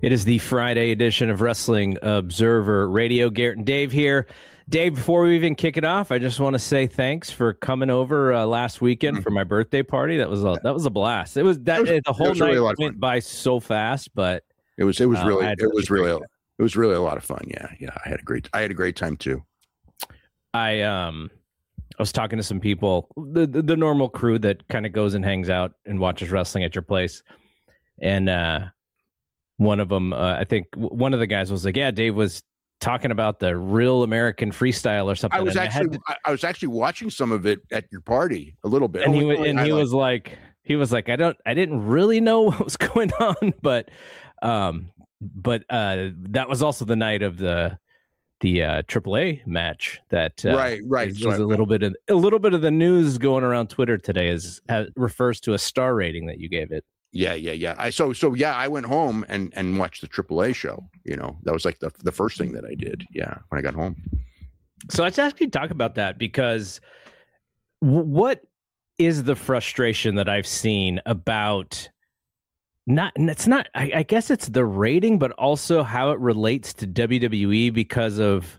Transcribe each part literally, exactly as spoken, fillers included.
It is the Friday edition of Wrestling Observer Radio. Garrett and Dave here. Dave, before we even kick it off, I just want to say thanks for coming over uh, last weekend mm-hmm. for my birthday party. That was a that was a blast. It was that it was, the whole night really went by so fast, but it was it was uh, really it was really time. it was really a lot of fun. Yeah, yeah, I had a great I had a great time too. I um I was talking to some people, the the, the normal crew that kind of goes and hangs out and watches wrestling at your place, and uh, one of them, uh, I think one of the guys was like, "Yeah, Dave was talking about the Real American Freestyle or something." I was and actually I, to, I was actually watching some of it at your party a little bit, and he and he was like, he was like, I don't, I didn't really know what was going on, but um, but uh, that was also the night of the. the uh, triple A match that uh, right, right. was, was a little bit of a little bit of the news going around Twitter today is uh, refers to a star rating that you gave it. Yeah, yeah, yeah. I so so yeah. I went home and and watched the triple A show. You know, that was like the the first thing that I did. Yeah, when I got home. So let's actually talk about that because w- what is the frustration that I've seen about? Not, it's not, I, I guess it's the rating, but also how it relates to W W E because of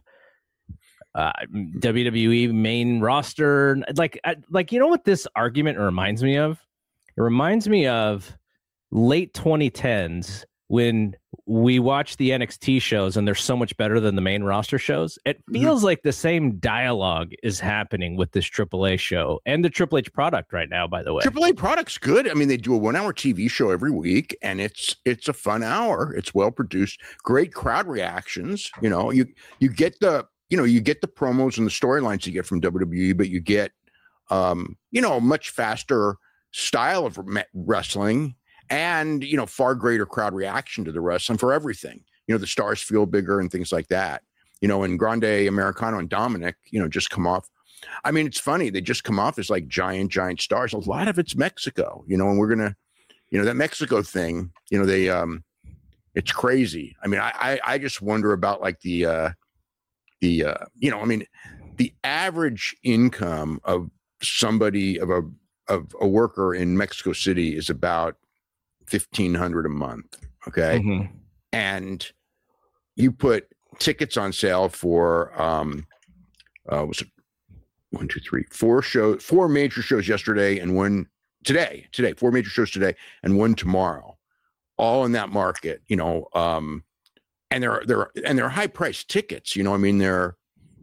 uh, W W E main roster. Like, I, like, you know what this argument reminds me of? It reminds me of late twenty tens when we watch the N X T shows and they're so much better than the main roster shows. It feels mm-hmm. like the same dialogue is happening with this triple A show and the Triple H product right now, by the way. Triple A product's good. I mean, they do a one hour T V show every week and it's, it's a fun hour. It's well produced, great crowd reactions. You know, you, you get the, you know, you get the promos and the storylines you get from W W E, but you get, um, you know, a much faster style of wrestling. And, you know, far greater crowd reaction to the wrestling for everything. You know, the stars feel bigger and things like that. You know, and Grande Americano and Dominic, you know, just come off. I mean, it's funny. They just come off as like giant, giant stars. A lot of it's Mexico, you know, and we're going to, you know, that Mexico thing, you know, they, um, it's crazy. I mean, I, I, I just wonder about like the, uh, the, uh, you know, I mean, the average income of somebody, of a, of a worker in Mexico City is about fifteen hundred a month. Okay. Mm-hmm. And you put tickets on sale for, um, uh, was it one, two, three, four shows, four major shows yesterday and one today, today, four major shows today and one tomorrow, all in that market, you know, um, and they're, they're, and they're high priced tickets, you know, I mean, they're,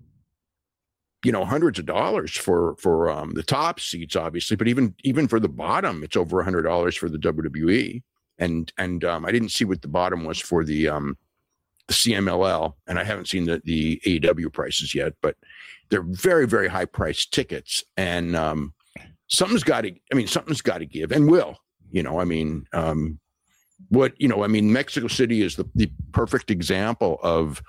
you know, hundreds of dollars for, for, um, the top seats, obviously, but even, even for the bottom, it's over a hundred dollars for the W W E. And, and, um, I didn't see what the bottom was for the, um, the C M L L, and I haven't seen the, the A E W prices yet, but they're very, very high priced tickets. And, um, something's got to, I mean, something's got to give and will, you know, I mean, um, what, you know, I mean, Mexico City is the, the perfect example of,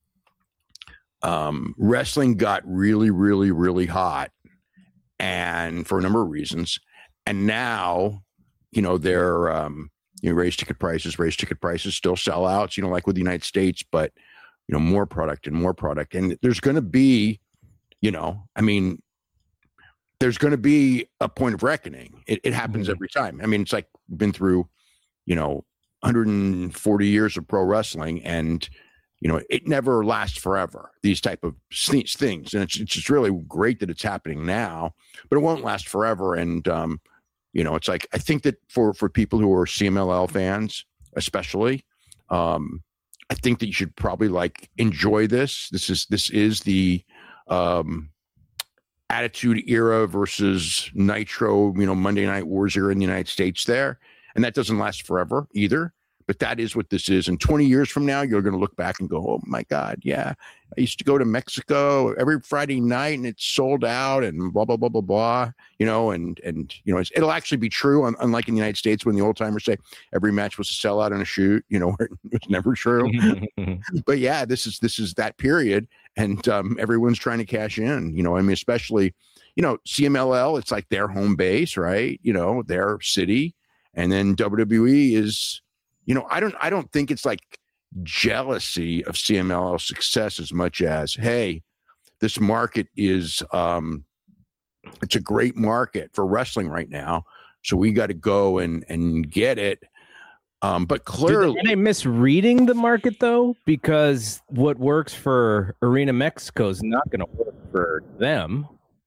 Um, wrestling got really, really, really hot, and for a number of reasons. And now, you know, they're, um, you know, raise ticket prices, raise ticket prices, still sellouts, you know, like with the United States, but, you know, more product and more product. And there's going to be, you know, I mean, there's going to be a point of reckoning. It, it happens mm-hmm. every time. I mean, it's like been through, you know, one hundred forty years of pro wrestling, and you know, it never lasts forever, these type of things. And it's, it's just really great that it's happening now, but it won't last forever. And, um, you know, it's like, I think that for, for people who are C M L L fans, especially, um, I think that you should probably like enjoy this. This is, this is the, um, Attitude Era versus Nitro, you know, Monday Night Wars era in the United States there. And that doesn't last forever either. But that is what this is. And twenty years from now, you're going to look back and go, oh, my God, yeah. I used to go to Mexico every Friday night and it's sold out and blah, blah, blah, blah, blah, you know, and, and you know, it's, it'll actually be true, unlike in the United States when the old timers say every match was a sellout and a shoot, you know, it's never true. But yeah, this is this is that period. And um, everyone's trying to cash in, you know, I mean, especially, you know, C M L L, it's like their home base, right? You know, their city. And then W W E is, you know, I don't I don't think it's like jealousy of C M L L success as much as, hey, this market is um, it's a great market for wrestling right now. So we got to go and and get it. Um, but clearly, are they misreading the market though? Because what works for Arena Mexico is not going to work for them.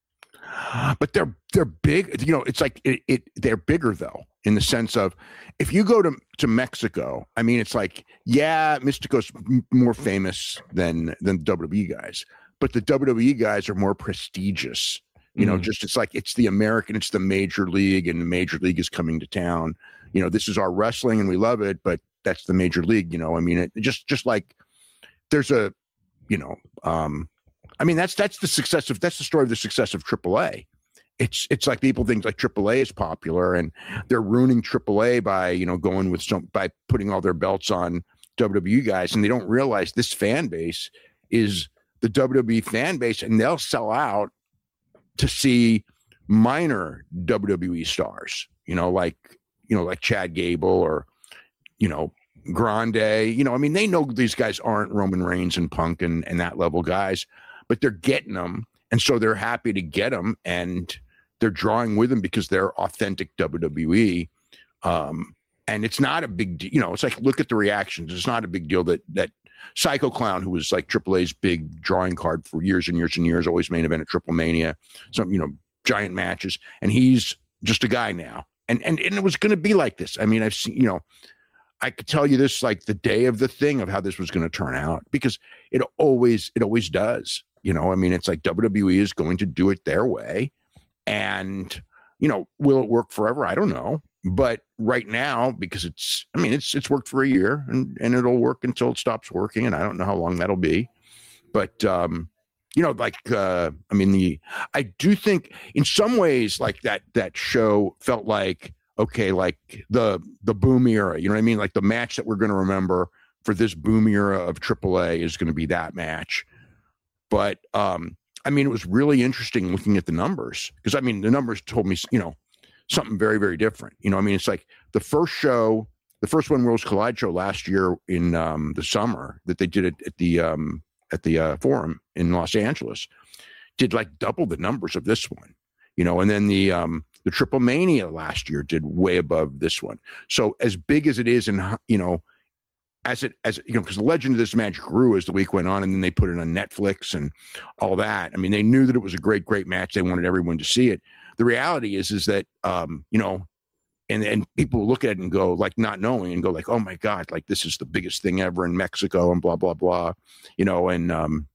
But they're they're big. You know, it's like it, it. They're bigger though, in the sense of if you go to to Mexico, I mean, it's like yeah, Mystico's more famous than than W W E guys, but the W W E guys are more prestigious. You know, mm. just it's like it's the American, it's the major league, and the major league is coming to town. You know, this is our wrestling, and we love it, but that's the major league. You know, I mean, it just just like there's a, you know, um, I mean, that's that's the success of that's the story of the success of triple A. It's it's like people think like triple A is popular, and they're ruining triple A by you know going with some by putting all their belts on W W E guys, and they don't realize this fan base is the W W E fan base, and they'll sell out to see minor W W E stars, you know, like, you know, like Chad Gable or, you know, Grande, you know, I mean, they know these guys aren't Roman Reigns and Punk and, and that level guys, but they're getting them. And so they're happy to get them and they're drawing with them because they're authentic W W E. Um, and it's not a big deal, you know, it's like, look at the reactions. It's not a big deal that, that Psycho Clown, who was like triple A's big drawing card for years and years and years, always main event at Triple Mania, some, you know, giant matches. And he's just a guy now. And, and, and it was going to be like this. I mean, I've seen, you know, I could tell you this, like the day of the thing of how this was going to turn out, because it always, it always does, you know, I mean, it's like W W E is going to do it their way. And, you know, will it work forever? I don't know. But right now, because it's, I mean, it's, it's worked for a year and, and it'll work until it stops working. And I don't know how long that'll be, but, um, you know, like, uh, I mean, the, I do think in some ways like that, that show felt like, okay, like the, the boom era, you know what I mean? Like the match that we're going to remember for this boom era of triple A is going to be that match. But, um, I mean, it was really interesting looking at the numbers because I mean, the numbers told me, you know, something very, very different. You know, I mean, it's like the first show, the first One Worlds Collide show last year in um, the summer that they did it at the um, at the uh, Forum in Los Angeles, did like double the numbers of this one. You know, and then the um, the Triple Mania last year did way above this one. So as big as it is, and you know, as it as you know, because the legend of this match grew as the week went on, and then they put it on Netflix and all that. I mean, they knew that it was a great, great match. They wanted everyone to see it. The reality is, is that, um, you know, and, and people look at it and go like, not knowing and go like, oh my God, like this is the biggest thing ever in Mexico and blah, blah, blah, you know, and, um,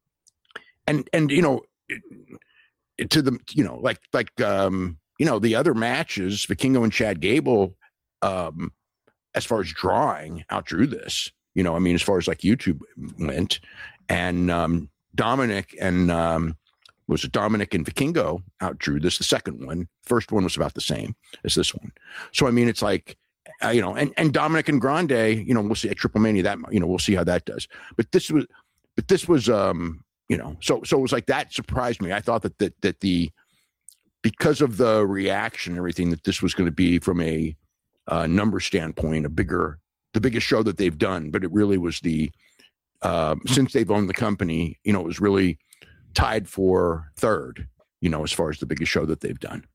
and, and, you know, to the, you know, like, like, um, you know, the other matches, Vikingo and Chad Gable, um, as far as drawing outdrew this, you know, I mean, as far as like YouTube went, and, um, Dominic and, um, was it Dominic and Vikingo outdrew this, the second one. First one was about the same as this one. So, I mean, it's like, uh, you know, and, and Dominic and Grande, you know, we'll see at Triple Mania that, you know, we'll see how that does. But this was, but this was, um, you know, so, so it was like, that surprised me. I thought that, that, that the, because of the reaction and everything, that this was going to be from a uh, number standpoint, a bigger, the biggest show that they've done. But it really was the, uh, since they've owned the company, you know, it was really tied for third, you know, as far as the biggest show that they've done.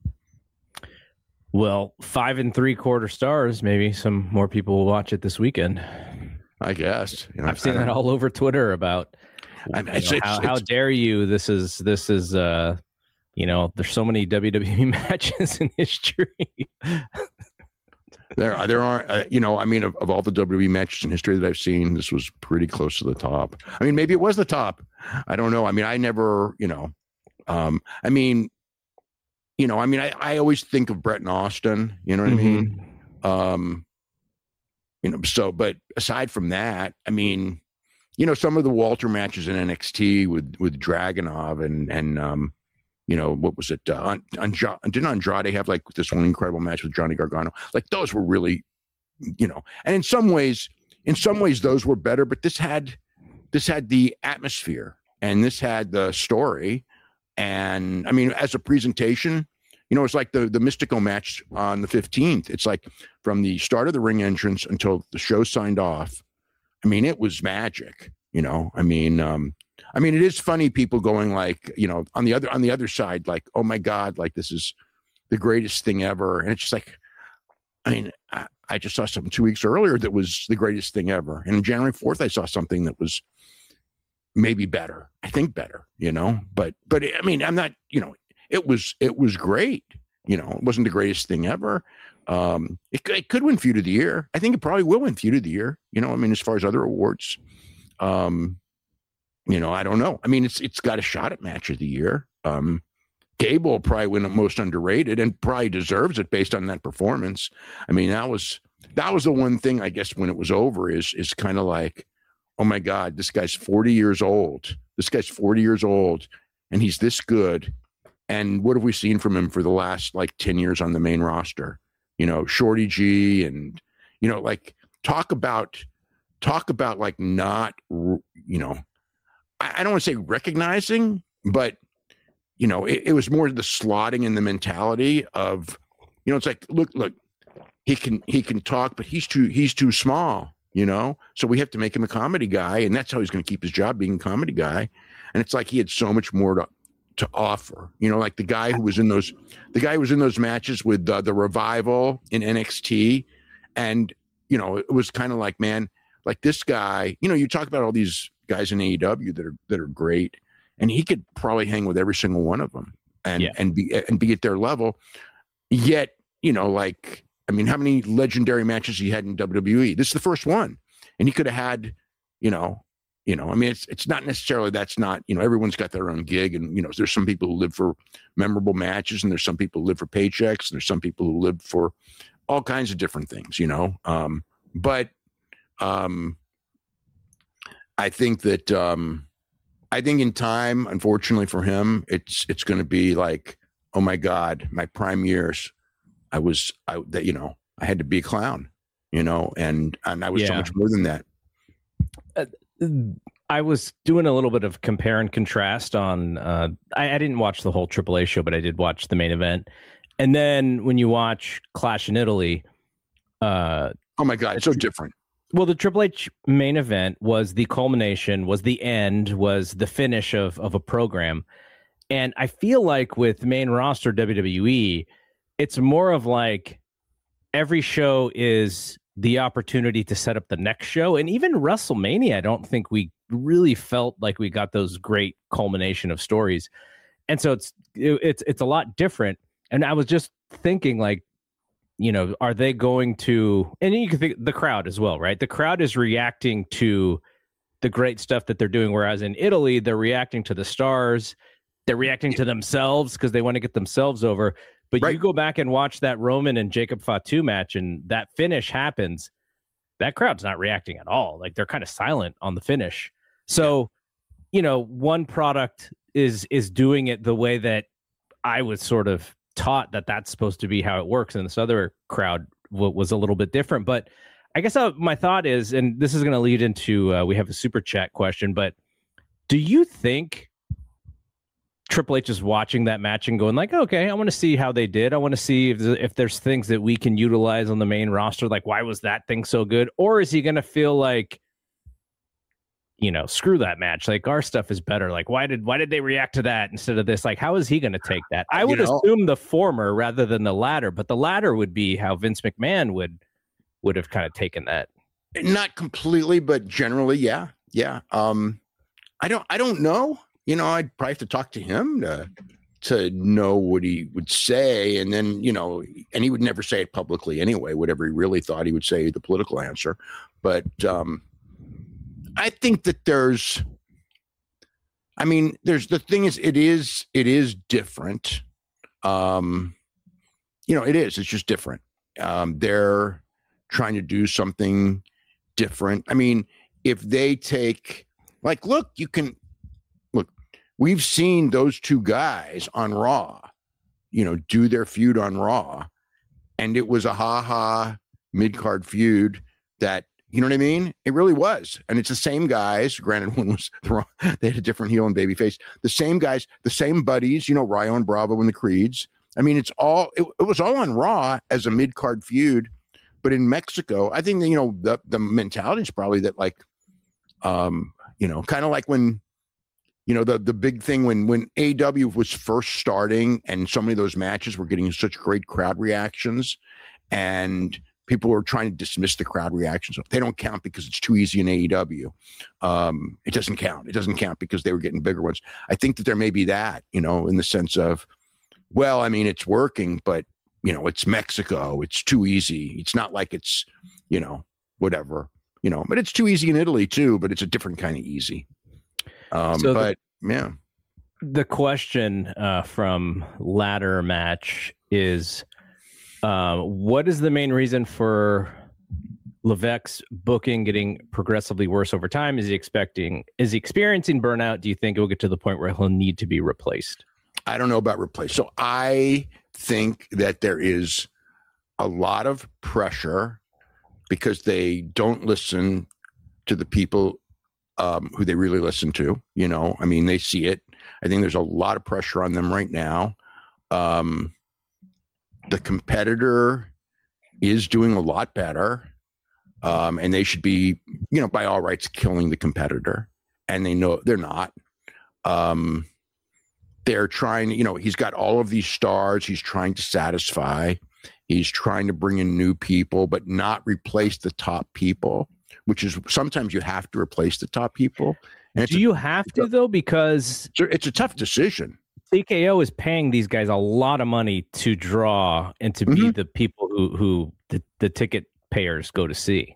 Well, five and three quarter stars. Maybe some more people will watch it this weekend. I guess. You know, I've seen that all over Twitter about I mean, you it's, know, it's, how, it's, how dare you? This is this is uh, you know, there's so many W W E matches in history. There, there are, uh, you know, I mean, of, of all the W W E matches in history that I've seen, this was pretty close to the top. I mean, maybe it was the top. I don't know. I mean, I never, you know, um, I mean, you know, I mean, I, I always think of Brett and Austin, you know what mm-hmm. I mean? Um, you know, so, but aside from that, I mean, you know, some of the Walter matches in N X T with, with Dragunov and, and, um, you know, what was it? Uh, on, on, didn't Andrade have like this one incredible match with Johnny Gargano? Like those were really, you know, and in some ways, in some ways those were better, but this had, this had the atmosphere and this had the story. And I mean, as a presentation, you know, it's like the, the Mystico match on the fifteenth. It's like from the start of the ring entrance until the show signed off. I mean, it was magic, you know, I mean, um, I mean, it is funny people going like, you know, on the other, on the other side, like, oh my God, like this is the greatest thing ever. And it's just like, I mean, I, I just saw something two weeks earlier that was the greatest thing ever. And on January fourth, I saw something that was maybe better. I think better, you know, but, but I mean, I'm not, you know, it was, it was great. You know, it wasn't the greatest thing ever. Um, it, it could win Feud of the Year. I think it probably will win Feud of the Year. You know, I mean, as far as other awards, um, you know, I don't know. I mean, it's it's got a shot at Match of the Year. Um, Gable will probably win it most underrated and probably deserves it based on that performance. I mean, that was that was the one thing, I guess, when it was over is is kind of like, oh my God, this guy's forty years old. This guy's forty years old and he's this good. And what have we seen from him for the last like ten years on the main roster? You know, Shorty G and, you know, like talk about, talk about like not, you know, I, I don't want to say recognizing, but, you know, it, it was more the slotting and the mentality of, you know, it's like, look, look, he can, he can talk, but he's too, he's too small, you know? So we have to make him a comedy guy. And that's how he's going to keep his job, being a comedy guy. And it's like, he had so much more to, to offer, you know, like the guy who was in those, the guy who was in those matches with uh, the Revival in N X T. And, you know, it was kind of like, man, like this guy, you know, you talk about all these guys in A E W that are, that are great, and he could probably hang with every single one of them and, yeah. and be, and be at their level. Yet, you know, like, I mean, how many legendary matches he had in W W E? This is the first one. And he could have had, you know, You know, I mean, it's it's not necessarily, that's not, you know, everyone's got their own gig. And, you know, there's some people who live for memorable matches, and there's some people who live for paychecks, and there's some people who live for all kinds of different things, you know. Um, but um, I think that, um, I think in time, unfortunately for him, it's it's going to be like, oh my God, my prime years, I was, I that, you know, I had to be a clown, you know, and, and I was yeah. so much more than that. Uh, I was doing a little bit of compare and contrast on, uh, I, I didn't watch the whole Triple A show, but I did watch the main event. And then when you watch Clash in Italy, uh, oh my God, it's so different. Well, the Triple H main event was the culmination, was the end, was the finish of, of a program. And I feel like with main roster W W E, it's more of like every show is the opportunity to set up the next show. And even WrestleMania, I don't think we really felt like we got those great culmination of stories. And so it's it, it's it's a lot different. And I was just thinking, like, you know, are they going to, and you can think the crowd as well, right? The crowd is reacting to the great stuff that they're doing. Whereas in Italy, they're reacting to the stars. They're reacting to themselves because they want to get themselves over. But right. you go back and watch that Roman and Jacob Fatu match, and that finish happens. That crowd's not reacting at all. Like, they're kind of silent on the finish. So, yeah. you know, one product is is doing it the way that I was sort of taught that that's supposed to be how it works, and this other crowd w- was a little bit different. But I guess uh, my thought is, and this is going to lead into, uh, we have a super chat question, but do you think Triple H is watching that match and going like, okay, I want to see how they did. I want to see if, if there's things that we can utilize on the main roster. Like, why was that thing so good? Or is he going to feel like, you know, screw that match. Like, our stuff is better. Like, why did, why did they react to that instead of this? Like, how is he going to take that? I would you know, assume the former rather than the latter, but the latter would be how Vince McMahon would, would have kind of taken that. Not completely, but generally. Yeah. Yeah. Um, I don't, I don't know. You know, I'd probably have to talk to him to, to know what he would say. And then, you know, and he would never say it publicly anyway, whatever he really thought he would say, the political answer. But um, I think that there's, I mean, there's, the thing is, it is, it is different. Um, you know, it is, it's just different. Um, they're trying to do something different. I mean, if they take, like, look, you can, we've seen those two guys on Raw, you know, do their feud on Raw, and it was a ha-ha mid-card feud that, you know what I mean? It really was. And it's the same guys. Granted, one was the wrong, they had a different heel and babyface. The same guys, the same buddies, you know, Ryo and Bravo and the Creeds. I mean, it's all, it, it was all on Raw as a mid-card feud. But in Mexico, I think that, you know, the, the mentality is probably that, like, um, you know, kind of like when, you know, the the big thing when when A E W was first starting and so many of those matches were getting such great crowd reactions and people are trying to dismiss the crowd reactions. They don't count because it's too easy in A E W. Um, it doesn't count. It doesn't count because they were getting bigger ones. I think that there may be that, you know, in the sense of, well, I mean, it's working, but, you know, it's Mexico. It's too easy. It's not like it's, you know, whatever, you know, but it's too easy in Italy too, but it's a different kind of easy. Um, so but the, yeah. The question uh, from Ladder Match is, uh, what is the main reason for Levesque's booking getting progressively worse over time? Is he expecting, is he experiencing burnout? Do you think it will get to the point where he'll need to be replaced? I don't know about replace. So I think that there is a lot of pressure because they don't listen to the people um, who they really listen to. You know, I mean, they see it. I think there's a lot of pressure on them right now. Um, the competitor is doing a lot better. Um, and they should be, you know, by all rights, killing the competitor. And they know they're not. Um, they're trying, you know, he's got all of these stars he's trying to satisfy. He's trying to bring in new people, but not replace the top people, which is sometimes you have to replace the top people. And Do you a, have to, though? Because it's a tough decision. T K O is paying these guys a lot of money to draw and to mm-hmm. be the people who, who the, the ticket payers go to see.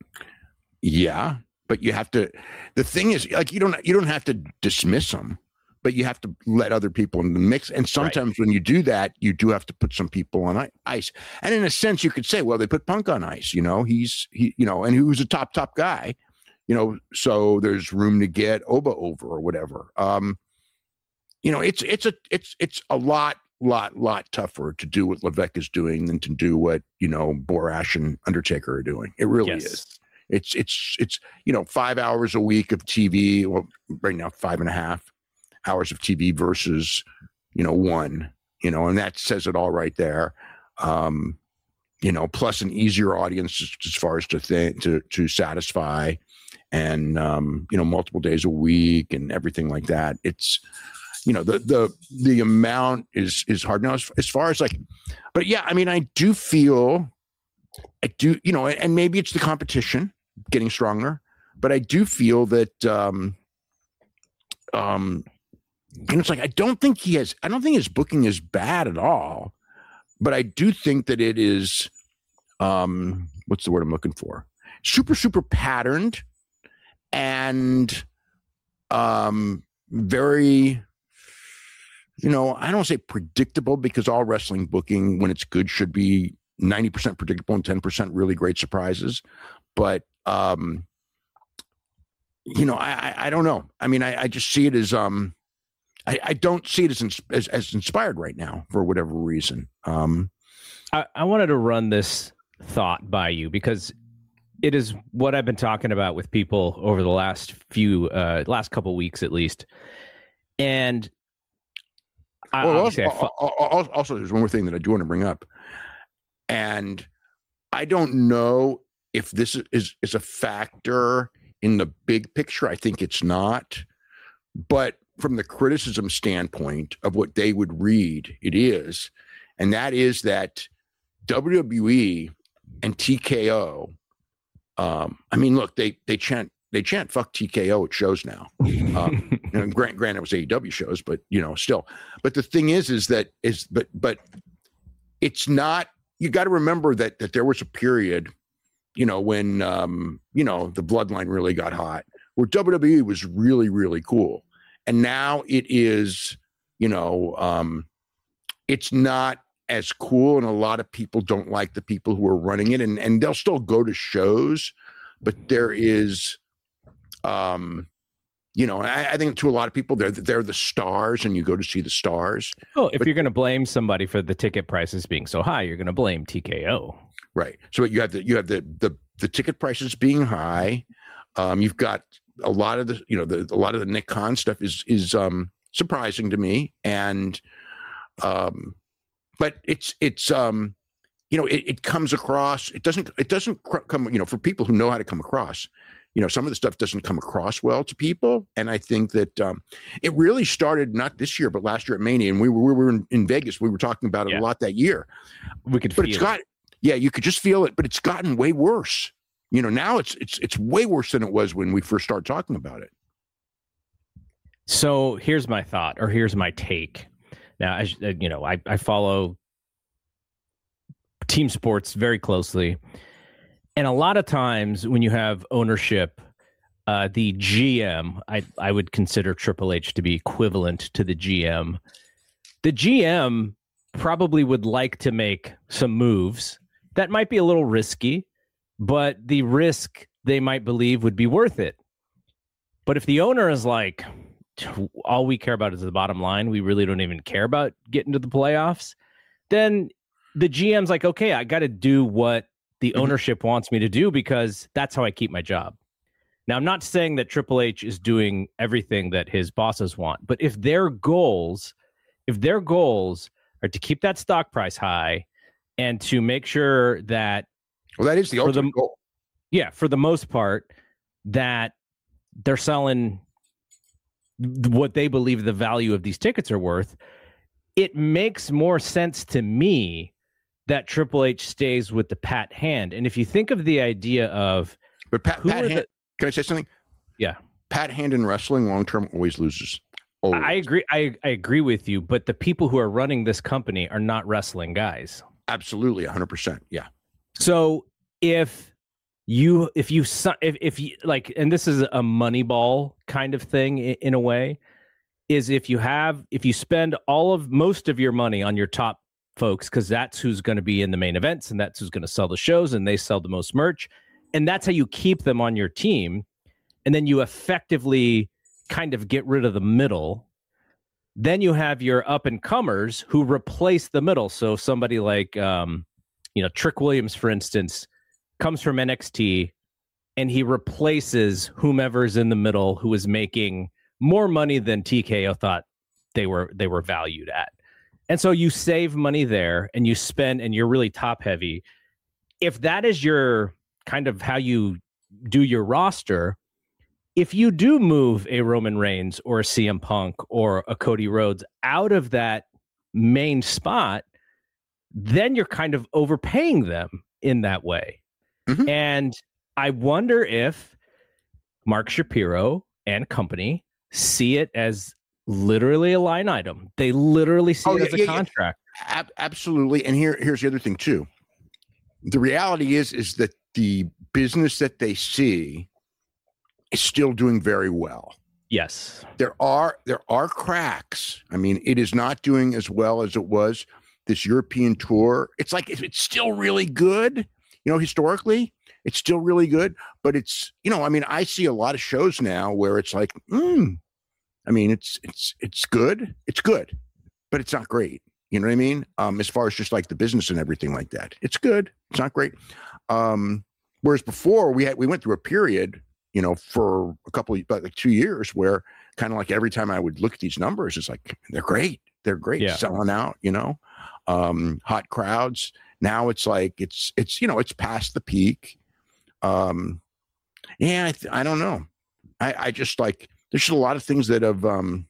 Yeah, but you have to, the thing is, like, you don't, you don't have to dismiss them, but you have to let other people in the mix. And sometimes right. when you do that, you do have to put some people on ice. And in a sense, you could say, well, they put Punk on ice, you know, he's, he, you know, and he was a top, top guy, you know, so there's room to get Oba over or whatever. Um, you know, it's, it's a, it's, it's a lot, lot, lot tougher to do what Levesque is doing than to do what, you know, Borash and Undertaker are doing. It really yes. is. It's, it's, it's, you know, five hours a week of T V. Well, right now, five and a half hours of T V versus, you know, one, you know, and that says it all right there. Um, you know, plus an easier audience as, as far as to think, to, to satisfy and, um, you know, multiple days a week and everything like that. It's, you know, the, the, the amount is, is hard now as, as far as like, but yeah, I mean, I do feel, I do, you know, and maybe it's the competition getting stronger, but I do feel that, um, um, and it's like, I don't think he has, I don't think his booking is bad at all, but I do think that it is, um, what's the word I'm looking for? Super, super patterned and, um, very, you know, I don't say predictable because all wrestling booking, when it's good, should be ninety percent predictable and ten percent really great surprises. But, um, you know, I, I, I don't know. I mean, I, I just see it as, um, I, I don't see it as, ins- as as inspired right now for whatever reason. Um, I, I wanted to run this thought by you because it is what I've been talking about with people over the last few, uh, last couple of weeks at least. And I, well, also, I fo- also, also, there's one more thing that I do want to bring up, and I don't know if this is is a factor in the big picture. I think it's not, but from the criticism standpoint of what they would read, it is, and that is that W W E and T K O. Um, I mean, look, they they chant they chant "fuck T K O" at shows now. Um, and grant, granted, it was A E W shows, but you know, still. But the thing is, is that is but but it's not. You got to remember that that there was a period, you know, when um, you know the Bloodline really got hot, where W W E was really really cool. And now it is, you know, um, it's not as cool. And a lot of people don't like the people who are running it. And, and they'll still go to shows. But there is, um, you know, I, I think to a lot of people, they're, they're the stars and you go to see the stars. Oh, if but, you're going to blame somebody for the ticket prices being so high, you're going to blame T K O. Right. So you have the, you have the, the, the ticket prices being high. Um, you've got, a lot of the, you know, the, a lot of the Nick Khan stuff is, is, um, surprising to me. And, um, but it's, it's, um, you know, it, it comes across, it doesn't, it doesn't come, you know, for people who know how to come across, you know, some of the stuff doesn't come across well to people. And I think that, um, it really started not this year, but last year at Mania. And we were, we were in, in Vegas. We were talking about it yeah. a lot that year. We could but feel it's got, it. Yeah, you could just feel it, but it's gotten way worse. You know, now it's it's it's way worse than it was when we first started talking about it. So here's my thought, or here's my take. Now, as you know, I, I follow team sports very closely. And a lot of times when you have ownership, uh, the G M, I, I would consider Triple H to be equivalent to the G M. The G M probably would like to make some moves that might be a little risky, but the risk they might believe would be worth it. But if the owner is like, all we care about is the bottom line, we really don't even care about getting to the playoffs, then the G M's like, okay, I got to do what the ownership wants me to do because that's how I keep my job. Now, I'm not saying that Triple H is doing everything that his bosses want, but if their goals, if their goals are to keep that stock price high and to make sure that, well, that is the ultimate the, goal. Yeah, for the most part, that they're selling what they believe the value of these tickets are worth, it makes more sense to me that Triple H stays with the pat hand. And if you think of the idea of, but Pat, Pat hand, the, can I say something? Yeah, Pat hand in wrestling long term always loses. Always. I agree. I, I agree with you. But the people who are running this company are not wrestling guys. Absolutely, one hundred percent. Yeah. So if you if you if if you like, and this is a Moneyball kind of thing in, in a way, is if you have if you spend all of most of your money on your top folks, because that's who's going to be in the main events and that's who's going to sell the shows and they sell the most merch, and that's how you keep them on your team, and then you effectively kind of get rid of the middle. Then you have your up and comers who replace the middle. So somebody like um you know Trick Williams, for instance, comes from N X T and he replaces whomever's in the middle who is making more money than T K O thought they were they were valued at. And so you save money there and you spend, and you're really top heavy. If that is your kind of how you do your roster, if you do move a Roman Reigns or a C M Punk or a Cody Rhodes out of that main spot, then you're kind of overpaying them in that way. Mm-hmm. And I wonder if Mark Shapiro and company see it as literally a line item. They literally see oh, it yeah, as a yeah, contract. Yeah. Ab- absolutely. And here, here's the other thing too. The reality is, is that the business that they see is still doing very well. Yes. There are, there are cracks. I mean, it is not doing as well as it was this European tour. It's like, it's still really good. You know, historically, it's still really good, but it's, you know, I mean, I see a lot of shows now where it's like, mm, I mean, it's, it's, it's good. It's good, but it's not great. You know what I mean? Um, as far as just like the business and everything like that, it's good. It's not great. Um, whereas before we had, we went through a period, you know, for a couple of, like two years where kind of like every time I would look at these numbers, it's like, they're great. They're great. Yeah. Selling out, you know, um, hot crowds. Now it's like, it's, it's, you know, it's past the peak. Um, yeah, I, th- I don't know. I, I just like, there's just a lot of things that have, um,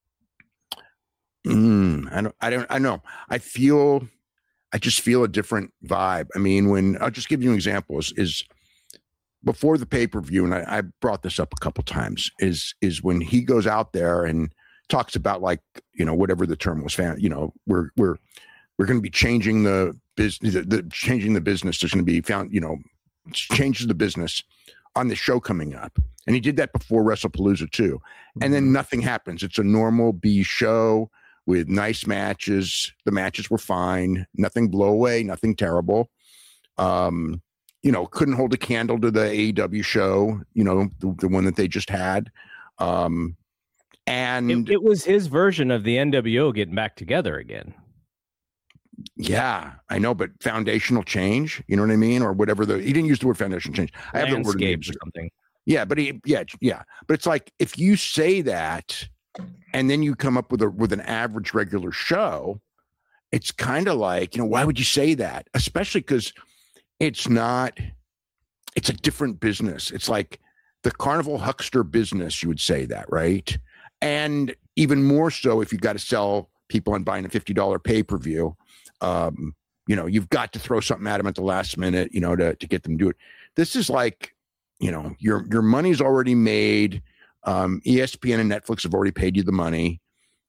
mm, I don't, I don't, I know. I feel, I just feel a different vibe. I mean, when, I'll just give you an example is, is before the pay-per-view, and I, I brought this up a couple times, is, is when he goes out there and talks about like, you know, whatever the term was, found, you know, we're, we're, we're going to be changing the business, the, the changing the business. There's going to be found, you know, changes the business on the show coming up. And he did that before WrestlePalooza too. And then nothing happens. It's a normal B show with nice matches. The matches were fine. Nothing blow away, nothing terrible. Um, you know, couldn't hold a candle to the A E W show, you know, the, the one that they just had. Um, and it, it was his version of the N W O getting back together again. Yeah, I know, but foundational change, you know what I mean? Or whatever the, he didn't use the word foundational change. I have the word or something. Yeah, but he, yeah, yeah. But it's like, if you say that and then you come up with a, with an average regular show, it's kind of like, you know, why would you say that? Especially because it's not, it's a different business. It's like the carnival huckster business, you would say that, right? And even more so if you got to sell people on buying a fifty dollars pay-per-view. Um, you know, you've got to throw something at them at the last minute, you know, to, to get them to do it. This is like, you know, your, your money's already made. Um, E S P N and Netflix have already paid you the money.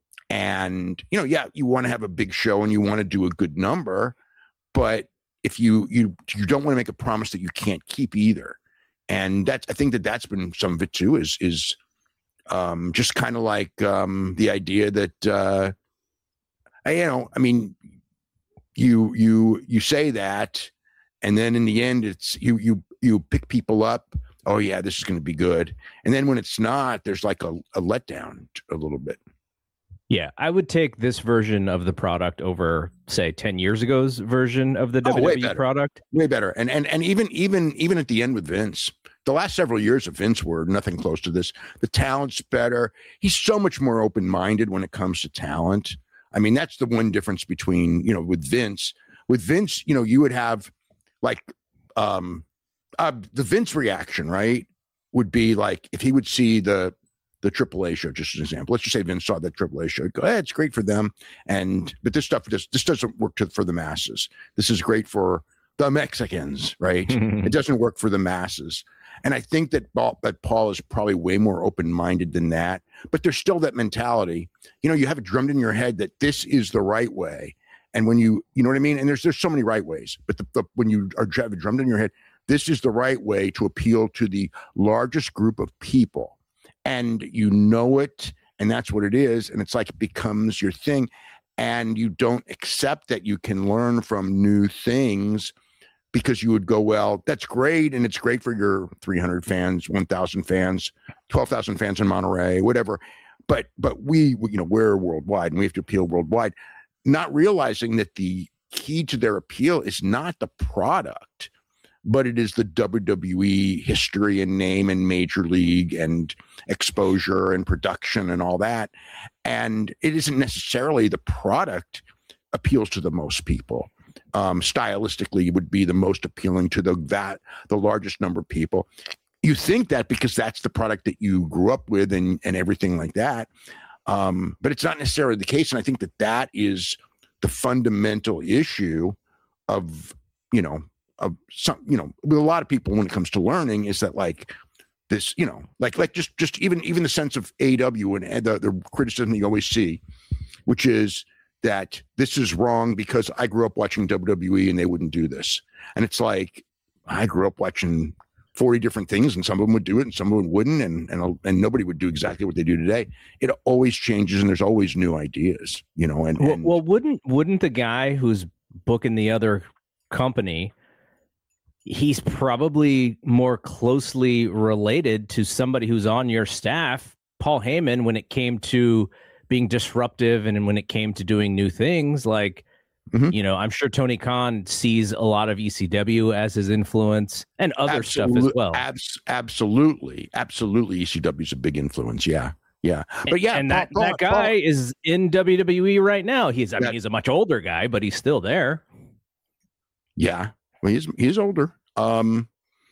And, you know, yeah, you want to have a big show and you want to do a good number, but if you, you, you don't want to make a promise that you can't keep either. And that's, I think that that's been some of it too, is, is, um, just kind of like, um, the idea that, uh, I, you know, I mean, you, you, you say that, and then in the end, it's, you, you, you pick people up. Oh yeah, this is going to be good. And then when it's not, there's like a, a letdown a little bit. Yeah, I would take this version of the product over, say, ten years ago's version of the Oh, W way W E better. product. Way better. And and and even even even at the end with Vince, the last several years of Vince were nothing close to this. The talent's better. He's so much more open-minded when it comes to talent. I mean, that's the one difference between, you know, with Vince. With Vince, you know, you would have like um uh, the Vince reaction, right? Would be like if he would see the the triple A show, just as an example. Let's just say Vince saw that triple A show. He'd go, hey, it's great for them. And, but this stuff, this, this doesn't work to, for the masses. This is great for the Mexicans, right? It doesn't work for the masses. And I think that Paul, that Paul is probably way more open-minded than that, but there's still that mentality. You know, you have it drummed in your head that this is the right way. And when you, you know what I mean? And there's, there's so many right ways, but the, the, when you are have it drummed in your head, this is the right way to appeal to the largest group of people. And you know it, and that's what it is. And it's like it becomes your thing. And you don't accept that you can learn from new things because you would go, well, that's great. And it's great for your three hundred fans, one thousand fans, twelve thousand fans in Monterey, whatever. But but we, you know, we're worldwide and we have to appeal worldwide, not realizing that the key to their appeal is not the product, but it is the W W E history and name and major league and exposure and production and all that. And it isn't necessarily the product appeals to the most people. Um, stylistically, it would be the most appealing to the that the largest number of people. You think that because that's the product that you grew up with and, and everything like that. Um, but it's not necessarily the case. And I think that that is the fundamental issue of, you know, of some, you know, with a lot of people when it comes to learning is that like this, you know, like, like just, just even, even the sense of A E W and the, the criticism you always see, which is that this is wrong because I grew up watching W W E and they wouldn't do this. And it's like, I grew up watching forty different things and some of them would do it and some of them wouldn't. And, and, and nobody would do exactly what they do today. It always changes and there's always new ideas, you know, and, well, and well, wouldn't, wouldn't the guy who's booking the other company, he's probably more closely related to somebody who's on your staff, Paul Heyman, when it came to being disruptive and when it came to doing new things. Like, mm-hmm. you know, I'm sure Tony Khan sees a lot of E C W as his influence and other Absolute, stuff as well. Abs- absolutely. Absolutely. E C W is a big influence. Yeah. Yeah. But yeah. And Paul, that, Paul, that guy Paul, is in W W E right now. He's, I that, mean, he's a much older guy, but he's still there. Yeah. Well, he's, he's older. Um,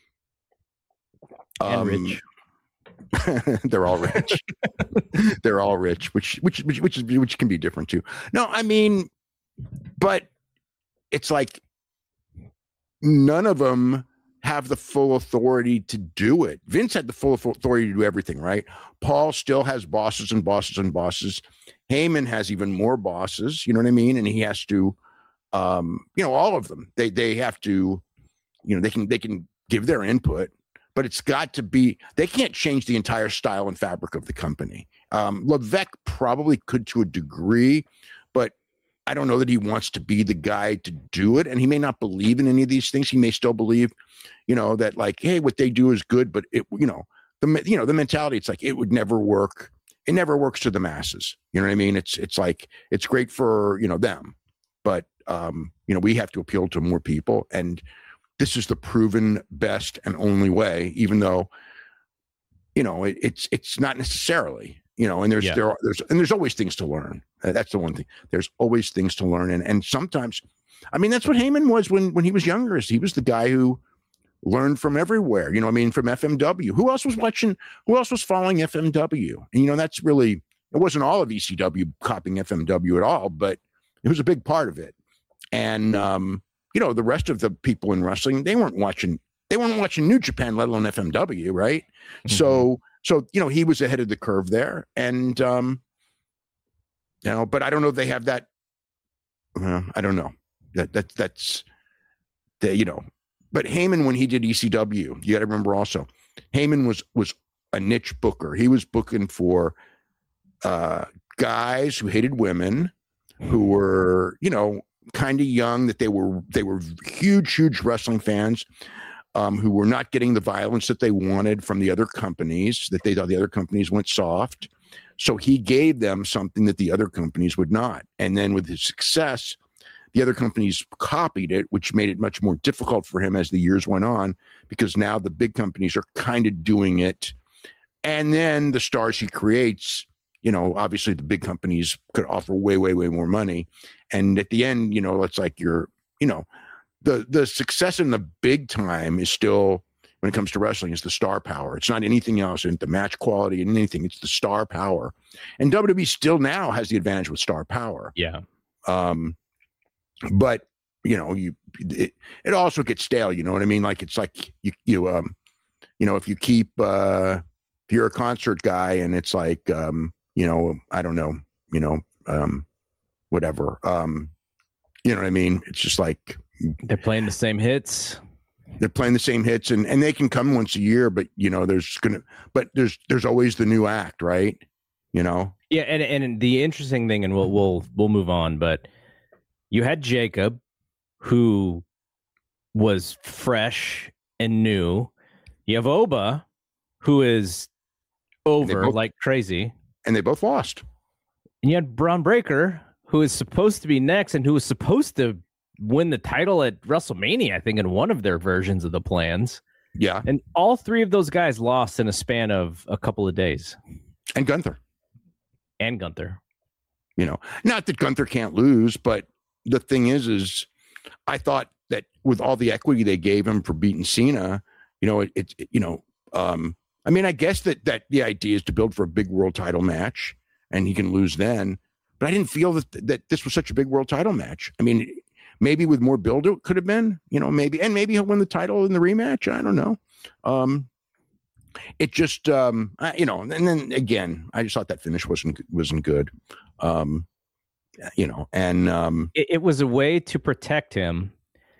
and um, rich. They're all rich. They're all rich, which, which, which, which is, which can be different too. No, I mean, but it's like none of them have the full authority to do it. Vince had the full authority to do everything, right? Paul still has bosses and bosses and bosses. Heyman has even more bosses, you know what I mean? And he has to, um, you know, all of them, they, they have to, you know, they can, they can give their input, but it's got to be, they can't change the entire style and fabric of the company. Um, Levesque probably could to a degree, but I don't know that he wants to be the guy to do it. And he may not believe in any of these things. He may still believe, you know, that like, hey, what they do is good, but it, you know, the, you know, the mentality, it's like, it would never work. It never works to the masses. You know what I mean? It's, it's like, it's great for, you know, them, but, um, you know, we have to appeal to more people. And this is the proven best and only way, even though, you know, it, it's, it's not necessarily, you know, and there's, yeah. there are, there's, and there's always things to learn. Uh, that's the one thing. There's always things to learn. And, and sometimes, I mean, that's what Heyman was when, when he was younger, is he was the guy who learned from everywhere, you know, I mean, from F M W. Who else was watching, who else was following F M W? And, you know, that's really, it wasn't all of E C W copying F M W at all, but it was a big part of it. and um, you know, the rest of the people in wrestling, they weren't watching. They weren't watching New Japan, let alone F M W, right? Mm-hmm. So, so you know, he was ahead of the curve there, and um, you know, but I don't know if they have that. Uh, I don't know that that that's the you know, but Heyman, when he did E C W, you got to remember also, Heyman was was a niche booker. He was booking for uh, guys who hated women, who were you know kind of young, that they were they were huge huge wrestling fans. Um, who were not getting the violence that they wanted from the other companies, that they thought the other companies went soft. So he gave them something that the other companies would not. And then with his success, the other companies copied it, which made it much more difficult for him as the years went on, because now the big companies are kind of doing it. And then the stars he creates, you know, obviously the big companies could offer way, way, way more money. And at the end, you know, it's like you're, you know, the the success in the big time is still, when it comes to wrestling, is the star power. It's not anything else, and the match quality and anything. It's the star power. And W W E still now has the advantage with star power. Yeah. Um, but you know, you it, it also gets stale. You know what I mean? Like it's like you you um, you know, if you keep uh, if you're a concert guy and it's like um, you know, I don't know, you know, um, whatever. Um, you know what I mean? It's just like. They're playing the same hits. They're playing the same hits, and, and they can come once a year, but you know, there's gonna, but there's there's always the new act, right? You know. Yeah, and and the interesting thing, and we'll we'll we'll move on, but you had Jacob, who was fresh and new. You have Oba, who is over both, like crazy, and they both lost. And you had Braun Breaker, who is supposed to be next, and who was supposed to win the title at WrestleMania, I think, in one of their versions of the plans. Yeah. And all three of those guys lost in a span of a couple of days. And Gunther. And Gunther. You know, not that Gunther can't lose, but the thing is, is I thought that with all the equity they gave him for beating Cena, you know, it, it, it you know, um, I mean, I guess that, that the idea is to build for a big world title match and he can lose then, but I didn't feel that, that this was such a big world title match. I mean, maybe with more build, it could have been, you know, maybe, and maybe he'll win the title in the rematch. I don't know. Um, it just, um, I, you know, and then again, I just thought that finish wasn't wasn't good. Um, you know, and um, it, it was a way to protect him,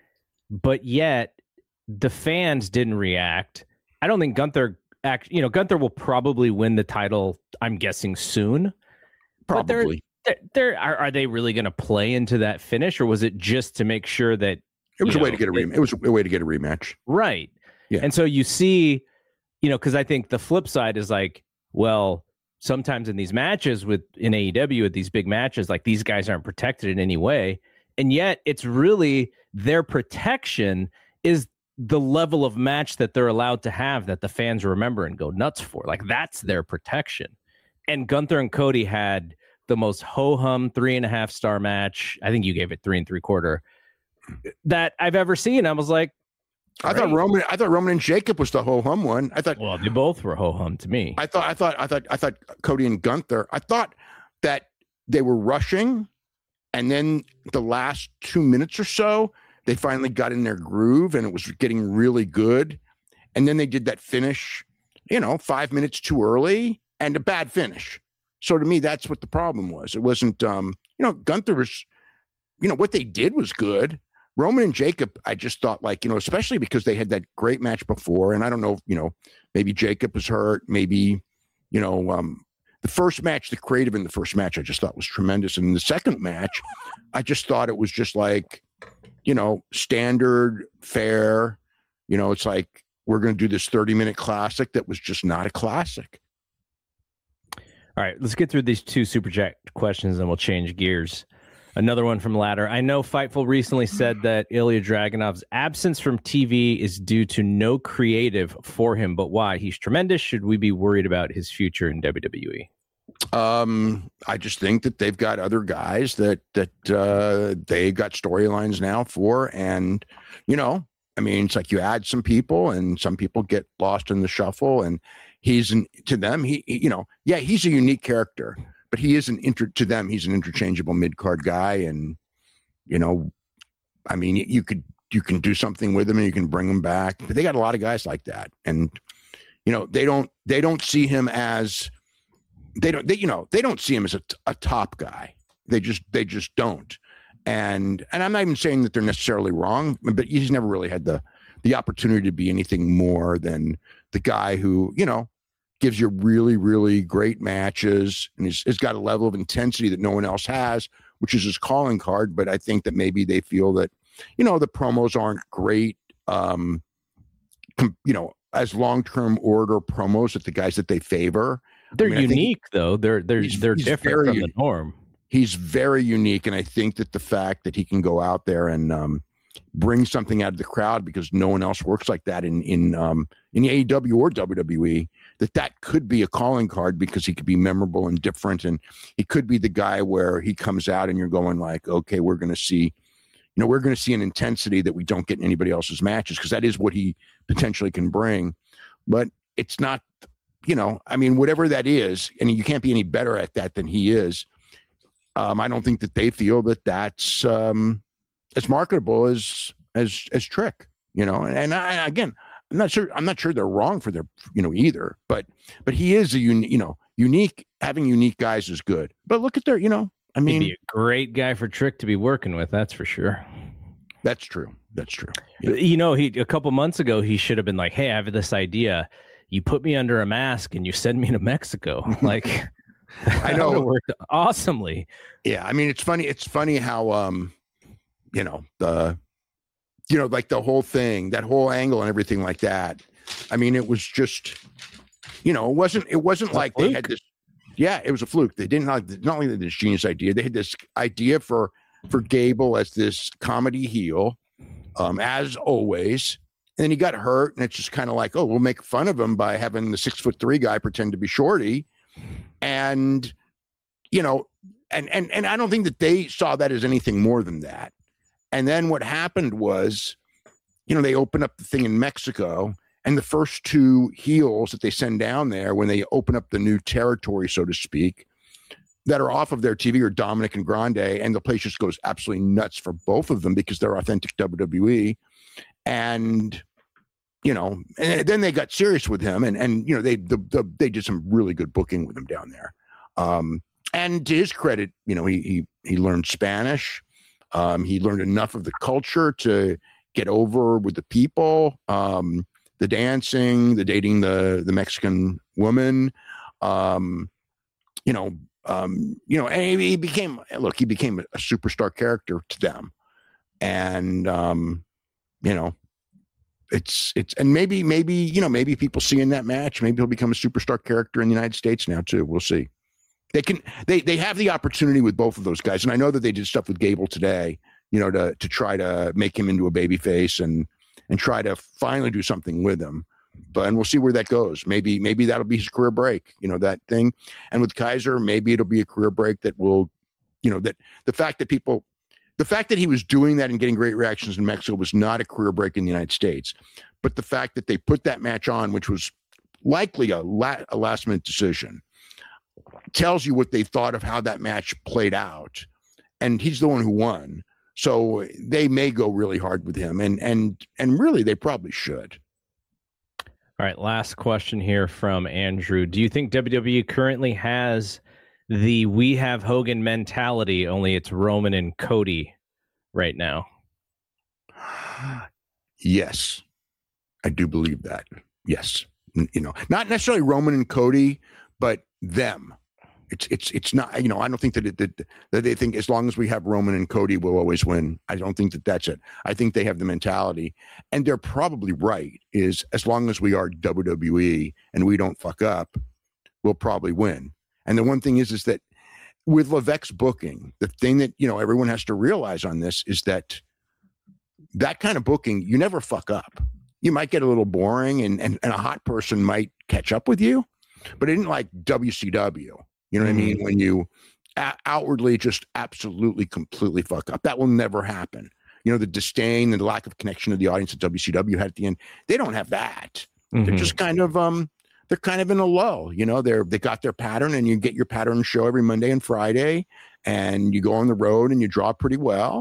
but yet the fans didn't react. I don't think Gunther, act, you know, Gunther will probably win the title, I'm guessing soon. Probably. They're, they're, are, are they really going to play into that finish, or was it just to make sure that it was a know, way to get a rematch? It was a way to get a rematch, right? Yeah. And so you see, you know, because I think the flip side is like, well, sometimes in these matches with in A E W at these big matches, like these guys aren't protected in any way, and yet it's really their protection is the level of match that they're allowed to have that the fans remember and go nuts for. Like that's their protection. And Gunther and Cody had the most ho-hum three and a half star match. I think you gave it three and three quarter that I've ever seen. I was like, I thought Roman, I thought Roman and Jacob was the ho-hum one. I thought, well, they both were ho-hum to me. I thought, I thought, I thought, I thought Cody and Gunther, I thought that they were rushing. And then the last two minutes or so, they finally got in their groove and it was getting really good. And then they did that finish, you know, five minutes too early and a bad finish. So to me, that's what the problem was. It wasn't, um, you know, Gunther was, you know, what they did was good. Roman and Jacob, I just thought like, you know, especially because they had that great match before. And I don't know, you know, maybe Jacob was hurt. Maybe, you know, um, the first match, the creative in the first match, I just thought was tremendous. And in the second match, I just thought it was just like, you know, standard, fair. You know, it's like, we're going to do this thirty minute classic that was just not a classic. All right, let's get through these two Super Chat questions and we'll change gears. Another one from Ladder. I know Fightful recently said that Ilya Dragunov's absence from T V is due to no creative for him, but why? He's tremendous. Should we be worried about his future in W W E? Um, I just think that they've got other guys that that uh, they got storylines now for, and you know, I mean, it's like you add some people, and some people get lost in the shuffle, and he's an, to them, he, he, you know, yeah, he's a unique character. But he is an inter to them. He's an interchangeable mid card guy, and you know, I mean, you could you can do something with them and you can bring them back. But they got a lot of guys like that, and you know they don't they don't see him as they don't they you know they don't see him as a, a top guy. They just they just don't. And and I'm not even saying that they're necessarily wrong, but he's never really had the the opportunity to be anything more than the guy who, you know, gives you really, really great matches and he's, he's got a level of intensity that no one else has, which is his calling card. But I think that maybe they feel that, you know, the promos aren't great, um, com- you know, as long-term order promos that the guys that they favor. They're I mean, unique, though. They're they're he's, they're he's different from unique. the norm. He's very unique, and I think that the fact that he can go out there and um, bring something out of the crowd because no one else works like that in in um, in A E W or W W E, that that could be a calling card because he could be memorable and different, and he could be the guy where he comes out and you're going like, okay, we're going to see, you know, we're going to see an intensity that we don't get in anybody else's matches because that is what he potentially can bring, but it's not, you know, I mean, whatever that is, and you can't be any better at that than he is. Um, I don't think that they feel that that's um, as marketable as as as Trick, you know. And, and I, again, I'm not sure. I'm not sure they're wrong for their, you know, either. But but he is a unique, you know, unique. Having unique guys is good. But look at their, you know, I mean, He'd be a great guy for Trick to be working with. That's for sure. That's true. That's true. Yeah. You know, he a couple months ago he should have been like, "Hey, I have this idea. You put me under a mask and you send me to Mexico." Like. I know it worked awesomely. Yeah, I mean, it's funny. It's funny how, um, you know, the, you know, like the whole thing, that whole angle and everything like that. I mean, it was just, you know, it wasn't. It wasn't like they had this. Yeah, it was a fluke. They didn't not not only this genius idea. They had this idea for for Gable as this comedy heel, um, as always. And then he got hurt, and it's just kind of like, oh, we'll make fun of him by having the six foot three guy pretend to be Shorty. And, you know, and, and, and I don't think that they saw that as anything more than that. And then what happened was, you know, they opened up the thing in Mexico, and the first two heels that they send down there when they open up the new territory, so to speak, that are off of their T V are Dominic and Grande, and the place just goes absolutely nuts for both of them because they're authentic W W E. And, you know, and then they got serious with him, and and you know they the, the they did some really good booking with him down there. Um, and to his credit, you know, he he he learned Spanish. Um, he learned enough of the culture to get over with the people, um, the dancing, the dating the the Mexican woman. Um, you know, um, you know, and he, he became look, he became a superstar character to them, and um, you know. It's it's and maybe maybe you know maybe people see in that match, maybe he'll become a superstar character in the United States now too. We'll see. They can they they have the opportunity with both of those guys, and I know that they did stuff with Gable today, you know, to to try to make him into a babyface and and try to finally do something with him. But and we'll see where that goes. Maybe maybe that'll be his career break, you know, that thing. And with Kaiser, maybe it'll be a career break that will, you know, that the fact that people. The fact that he was doing that and getting great reactions in Mexico was not a career break in the United States. But the fact that they put that match on, which was likely a, la- a last-minute decision, tells you what they thought of how that match played out. And he's the one who won. So they may go really hard with him. And and and really, they probably should. All right, last question here from Andrew. Do you think W W E currently has the we have Hogan mentality, only it's Roman and Cody right now? Yes, I do believe that. Yes. You know, not necessarily Roman and Cody, but them. It's it's it's not, you know, I don't think that it that, that they think as long as we have Roman and Cody, we'll always win. I don't think that that's it. I think they have the mentality, and they're probably right, is as long as we are W W E and we don't fuck up, we'll probably win. And the one thing is, is that with Levesque's booking, the thing that, you know, everyone has to realize on this is that that kind of booking, you never fuck up. You might get a little boring and, and, and a hot person might catch up with you, but it isn't like W C W. You know what mm-hmm. I mean? When you a- outwardly just absolutely, completely fuck up. That will never happen. You know, the disdain and the lack of connection to the audience that W C W had at the end, they don't have that. Mm-hmm. They're just kind of, um, they're kind of in a lull, you know, they're, they got their pattern, and you get your pattern show every Monday and Friday, and you go on the road and you draw pretty well.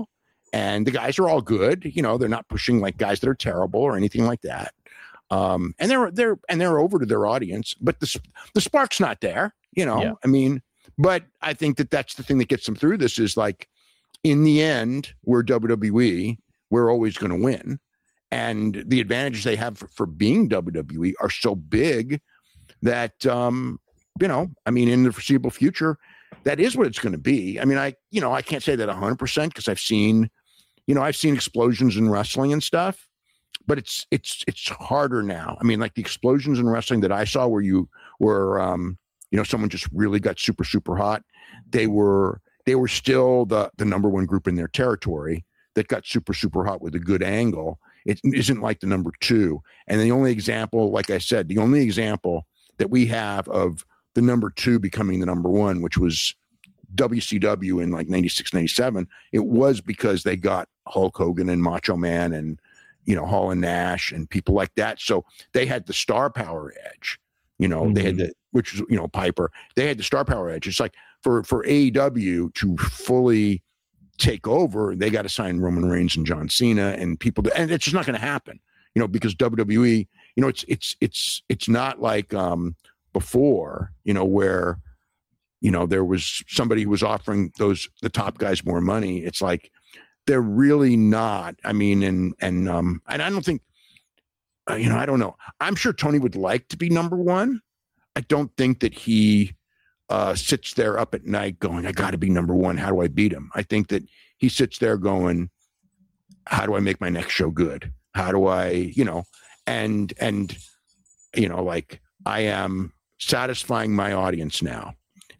and the guys are all good. You know, they're not pushing like guys that are terrible or anything like that. Um, and they're they're and they're over to their audience, but the the spark's not there. You know, yeah. I mean, but I think that that's the thing that gets them through this is like, in the end, we're W W E. We're always going to win, and the advantages they have for, for being W W E are so big that um, you know, I mean, in the foreseeable future, that is what it's going to be. I mean, I you know, I can't say that one hundred percent because I've seen, you know, I've seen explosions in wrestling and stuff. But it's it's it's harder now. I mean, like the explosions in wrestling that I saw, where you were, um, you know, someone just really got super super hot. They were they were still the the number one group in their territory that got super super hot with a good angle. It isn't like the number two. And the only example, like I said, the only example that we have of the number two becoming the number one, which was W C W in like ninety-six, ninety-seven, it was because they got Hulk Hogan and Macho Man and, you know, Hall and Nash and people like that. So they had the star power edge, you know, mm-hmm. they had the, which is, you know, Piper, they had the star power edge. It's like for, for A E W to fully take over, they got to sign Roman Reigns and John Cena and people, and it's just not going to happen, you know, because W W E, you know, it's, it's, it's, it's not like um, before, you know, where, you know, there was somebody who was offering those, the top guys more money. It's like, they're really not. I mean, and and um, and I don't think, uh, you know, I don't know. I'm sure Tony would like to be number one. I don't think that he uh, sits there up at night going, "I got to be number one. How do I beat him?" I think that he sits there going, "How do I make my next show good? How do I, you know?" And and you know, like I am satisfying my audience now.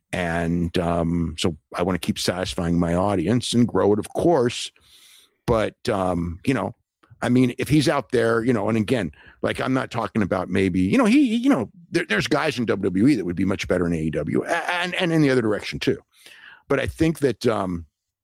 And um, so I want to keep satisfying my audience and grow it, of course. But, um, you know, I mean, if he's out there, you know, and again, like I'm not talking about maybe, you know, he, you know, there, there's guys in W W E that would be much better in A E W and, and in the other direction too. But I think that um,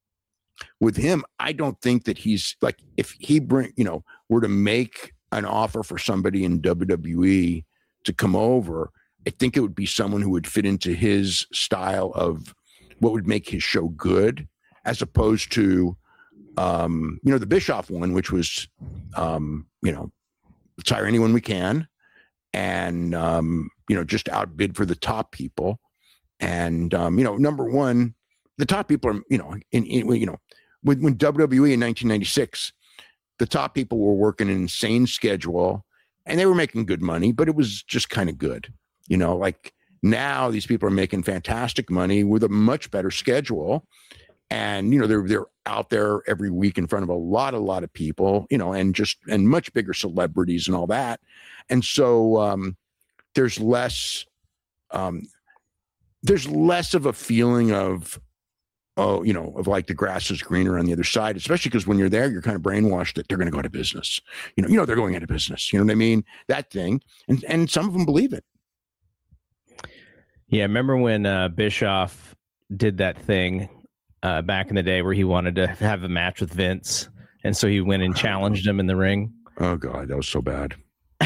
with him, I don't think that he's like, if he bring, you know, were to make an offer for somebody in W W E to come over, I think it would be someone who would fit into his style of what would make his show good, as opposed to, um, you know, the Bischoff one, which was, um, you know, let's hire anyone we can and, um, you know, just outbid for the top people. And, um, you know, number one, the top people are, you know, in, in you know, when, when W W E in nineteen ninety-six, the top people were working an insane schedule and they were making good money, but it was just kind of good. You know, like now these people are making fantastic money with a much better schedule. And, you know, they're, they're out there every week in front of a lot, a lot of people, you know, and just, and much bigger celebrities and all that. And so um, there's less, um, there's less of a feeling of, oh, you know, of like the grass is greener on the other side, especially because when you're there, you're kind of brainwashed that they're going to go out of business. You know, you know, they're going out of business. You know what I mean? That thing. And, and some of them believe it. Yeah, remember when uh, Bischoff did that thing uh, back in the day where he wanted to have a match with Vince, and so he went and challenged him in the ring? Oh, God, that was so bad.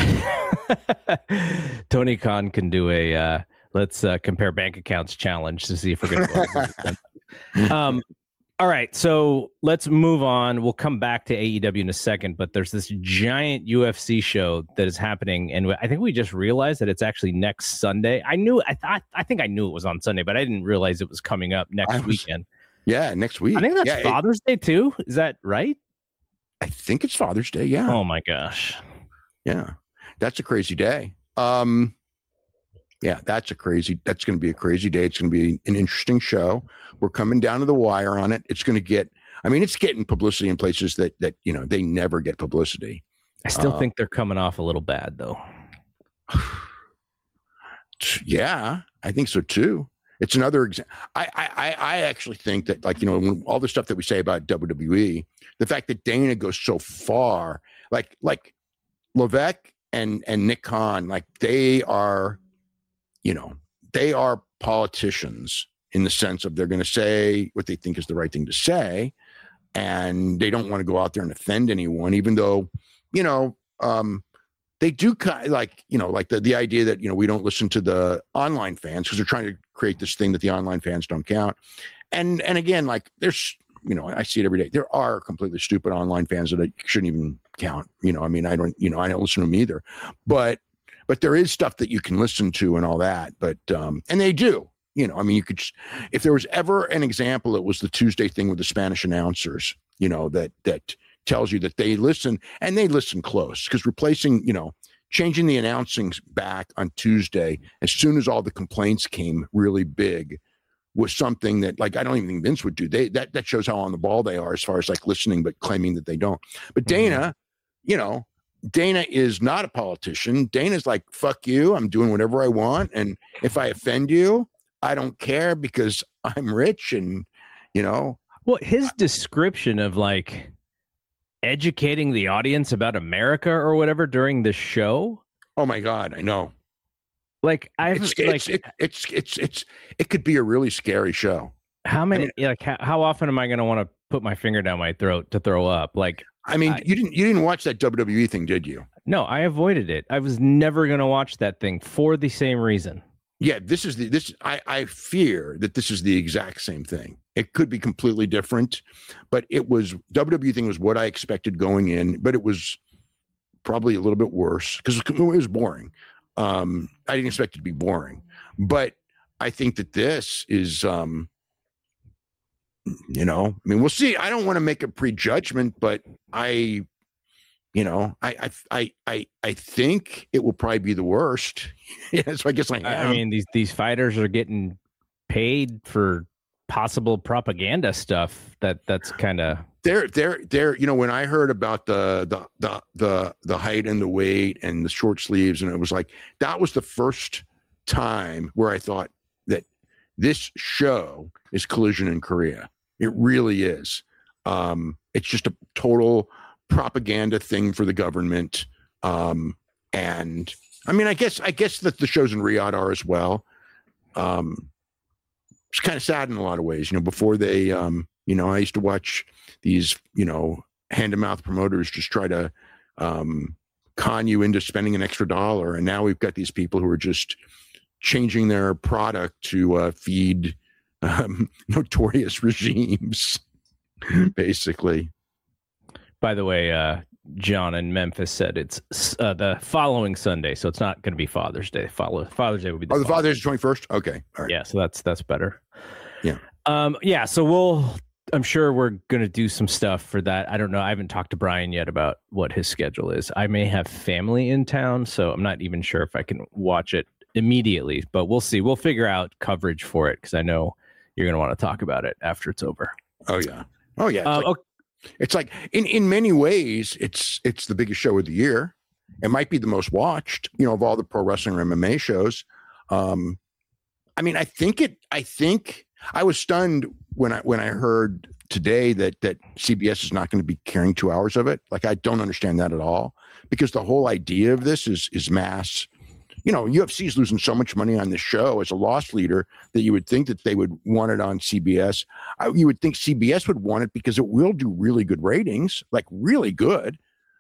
Tony Khan can do a uh, let's uh, compare bank accounts challenge to see if we're going to um All right, so let's move on. We'll come back to A E W in a second, but there's this giant U F C show that is happening, and I think we just realized that it's actually next Sunday. I knew, I thought, I think I knew it was on Sunday, but I didn't realize it was coming up next was, weekend. Yeah, next week. I think that's yeah, Father's it, Day too. Is that right? I think it's Father's Day. Yeah. Oh my gosh. Yeah, that's a crazy day. Um, yeah, that's a crazy. That's going to be a crazy day. It's going to be an interesting show. We're coming down to the wire on it. It's going to get, I mean, it's getting publicity in places that, that, you know, they never get publicity. I still uh, think they're coming off a little bad though. Yeah, I think so too. It's another example. I, I, I actually think that, like, you know, when, all the stuff that we say about W W E, the fact that Dana goes so far, like, like Levesque and, and Nick Khan, like they are, you know, they are politicians in the sense of they're going to say what they think is the right thing to say. And they don't want to go out there and offend anyone, even though, you know, um, they do kind of like, you know, like the, the idea that, you know, we don't listen to the online fans because they're trying to create this thing that the online fans don't count. And, and again, like there's, you know, I see it every day. There are completely stupid online fans that I shouldn't even count. You know, I mean, I don't, you know, I don't listen to them either. But, but there is stuff that you can listen to and all that. But, um, and they do. You know, I mean, you could, just, if there was ever an example, it was the Tuesday thing with the Spanish announcers, you know, that, that tells you that they listen and they listen close, because replacing, you know, changing the announcing back on Tuesday, as soon as all the complaints came really big, was something that, like, I don't even think Vince would do. They, that, that shows how on the ball they are as far as like listening, but claiming that they don't. But Dana, mm-hmm. you know, Dana is not a politician. Dana's like, fuck you. I'm doing whatever I want. And if I offend you, I don't care because I'm rich and, you know. Well, his description of like educating the audience about America or whatever during the show. Oh my God, I know. Like I've it's, like it's, it, it's, it's, it's, it could be a really scary show. How many, I mean, like how, how often am I going to want to put my finger down my throat to throw up? Like, I mean, I, you didn't, you didn't watch that W W E thing, did you? No, I avoided it. I was never going to watch that thing for the same reason. Yeah, this is the this. I, I fear that this is the exact same thing. It could be completely different, but it was W W E thing was what I expected going in, but it was probably a little bit worse because it was boring. Um, I didn't expect it to be boring, but I think that this is, um, you know, I mean, we'll see. I don't want to make a prejudgment, but I, you know, I, I, I, I, I think it will probably be the worst. Yeah, so I guess I am. I mean, these these fighters are getting paid for possible propaganda stuff. That that's kind of they're they're they're. You know, when I heard about the the the the the height and the weight and the short sleeves, and it was like that was the first time where I thought that this show is Collision in Korea. It really is. Um, it's just a total propaganda thing for the government. Um, and I mean, I guess, I guess that the shows in Riyadh are as well. Um, it's kind of sad in a lot of ways, you know, before they, um, you know, I used to watch these, you know, hand to mouth promoters just try to, um, con you into spending an extra dollar. And now we've got these people who are just changing their product to, uh, feed, um, notorious regimes, basically. By the way, uh, John in Memphis said it's uh, the following Sunday, so it's not going to be Father's Day. Follow Father's Day will be the oh, the Father's Day twenty-first. Okay, all right. Yeah, so that's that's better. Yeah, um, yeah. So we'll. I'm sure we're going to do some stuff for that. I don't know. I haven't talked to Brian yet about what his schedule is. I may have family in town, so I'm not even sure if I can watch it immediately. But we'll see. We'll figure out coverage for it because I know you're going to want to talk about it after it's over. Oh yeah. Oh yeah. Uh, like- okay. It's like in, in many ways, it's it's the biggest show of the year. It might be the most watched, you know, of all the pro wrestling or M M A shows. Um, I mean, I think it. I think I was stunned when I when I heard today that that C B S is not going to be carrying two hours of it. Like, I don't understand that at all, because the whole idea of this is is mass. You know, U F C is losing so much money on this show as a loss leader that you would think that they would want it on C B S. I, you would think C B S would want it because it will do really good ratings, like really good.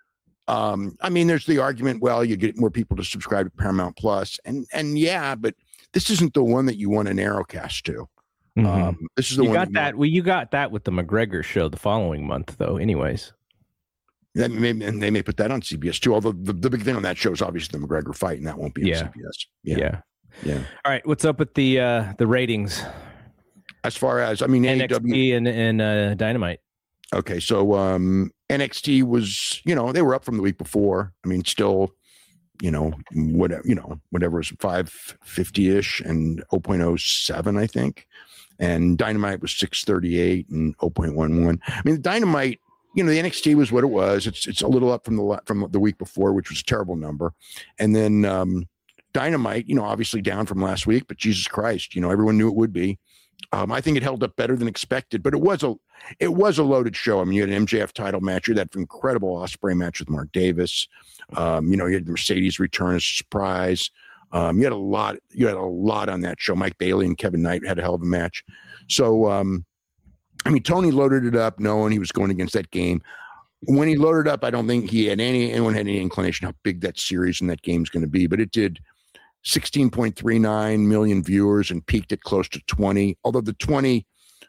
Um, I mean, there's the argument, well, you get more people to subscribe to Paramount Plus, and and yeah, but this isn't the one that you want an Narrowcast to. Mm-hmm. Um, this is the you one got that. that well, you got that with the McGregor show the following month, though. Anyways. That may, and they may put that on C B S too. Although the, the big thing on that show is obviously the McGregor fight, and that won't be yeah. on C B S. Yeah. yeah, yeah. All right, what's up with the uh, the ratings? As far as I mean, N X T and and uh, Dynamite. Okay, so um, N X T was, you know, they were up from the week before. I mean, still, you know, whatever, you know, whatever was five fifty ish and zero point zero seven, I think, and Dynamite was six thirty eight and zero point one one. I mean, the Dynamite. You know, the N X T was what it was. It's it's a little up from the from the week before, which was a terrible number. And then um, Dynamite, you know, obviously down from last week, but Jesus Christ, you know, everyone knew it would be. Um, I think it held up better than expected, but it was a it was a loaded show. I mean, you had an M J F title match, you had that incredible Ospreay match with Mark Davis. Um, you know, you had the Mercedes return as a surprise. Um, you had a lot. You had a lot on that show. Mike Bailey and Kevin Knight had a hell of a match. So. Um, I mean, Tony loaded it up knowing he was going against that game. When he loaded up, I don't think he had any, anyone had any inclination how big that series and that game is going to be, but it did sixteen point three nine million viewers and peaked at close to twenty. Although the twenty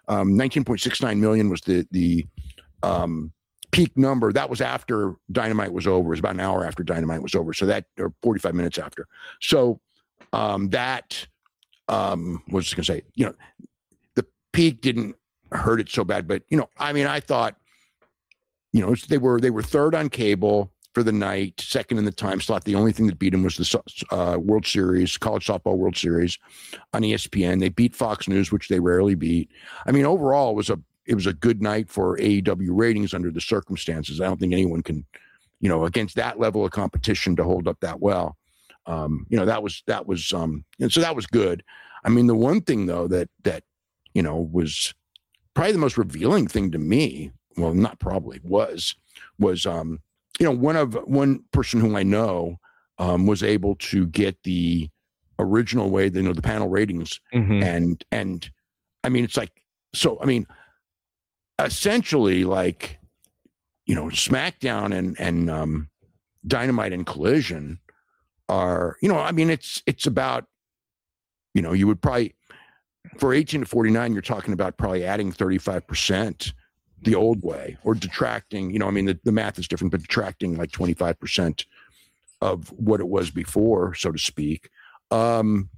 um, nineteen point six nine million was the the um, peak number. That was after Dynamite was over. It was about an hour after Dynamite was over. So that, or forty-five minutes after. So um, that um, was just going to say, you know, the peak didn't hurt it so bad. But, you know, I mean, I thought, you know, they were they were third on cable for the night, second in the time slot. The only thing that beat them was the uh, World Series, College Softball World Series on E S P N. They beat Fox News, which they rarely beat. I mean, overall, it was a it was a good night for A E W ratings under the circumstances. I don't think anyone can, you know, against that level of competition to hold up that well. Um, you know, that was that was um, and so that was good. I mean, the one thing though that that you know was probably the most revealing thing to me. Well, not probably was was um, you know, one of one person whom I know um, was able to get the original way, you know, the panel ratings, mm-hmm. and and I mean, it's like so. I mean, essentially, like, you know, SmackDown and and um, Dynamite and Collision are, you know, I mean, it's it's about, you know, you would probably for eighteen to forty-nine, you're talking about probably adding thirty-five percent the old way, or detracting, you know, I mean, the, the math is different, but detracting like twenty-five percent of what it was before, so to speak. Um,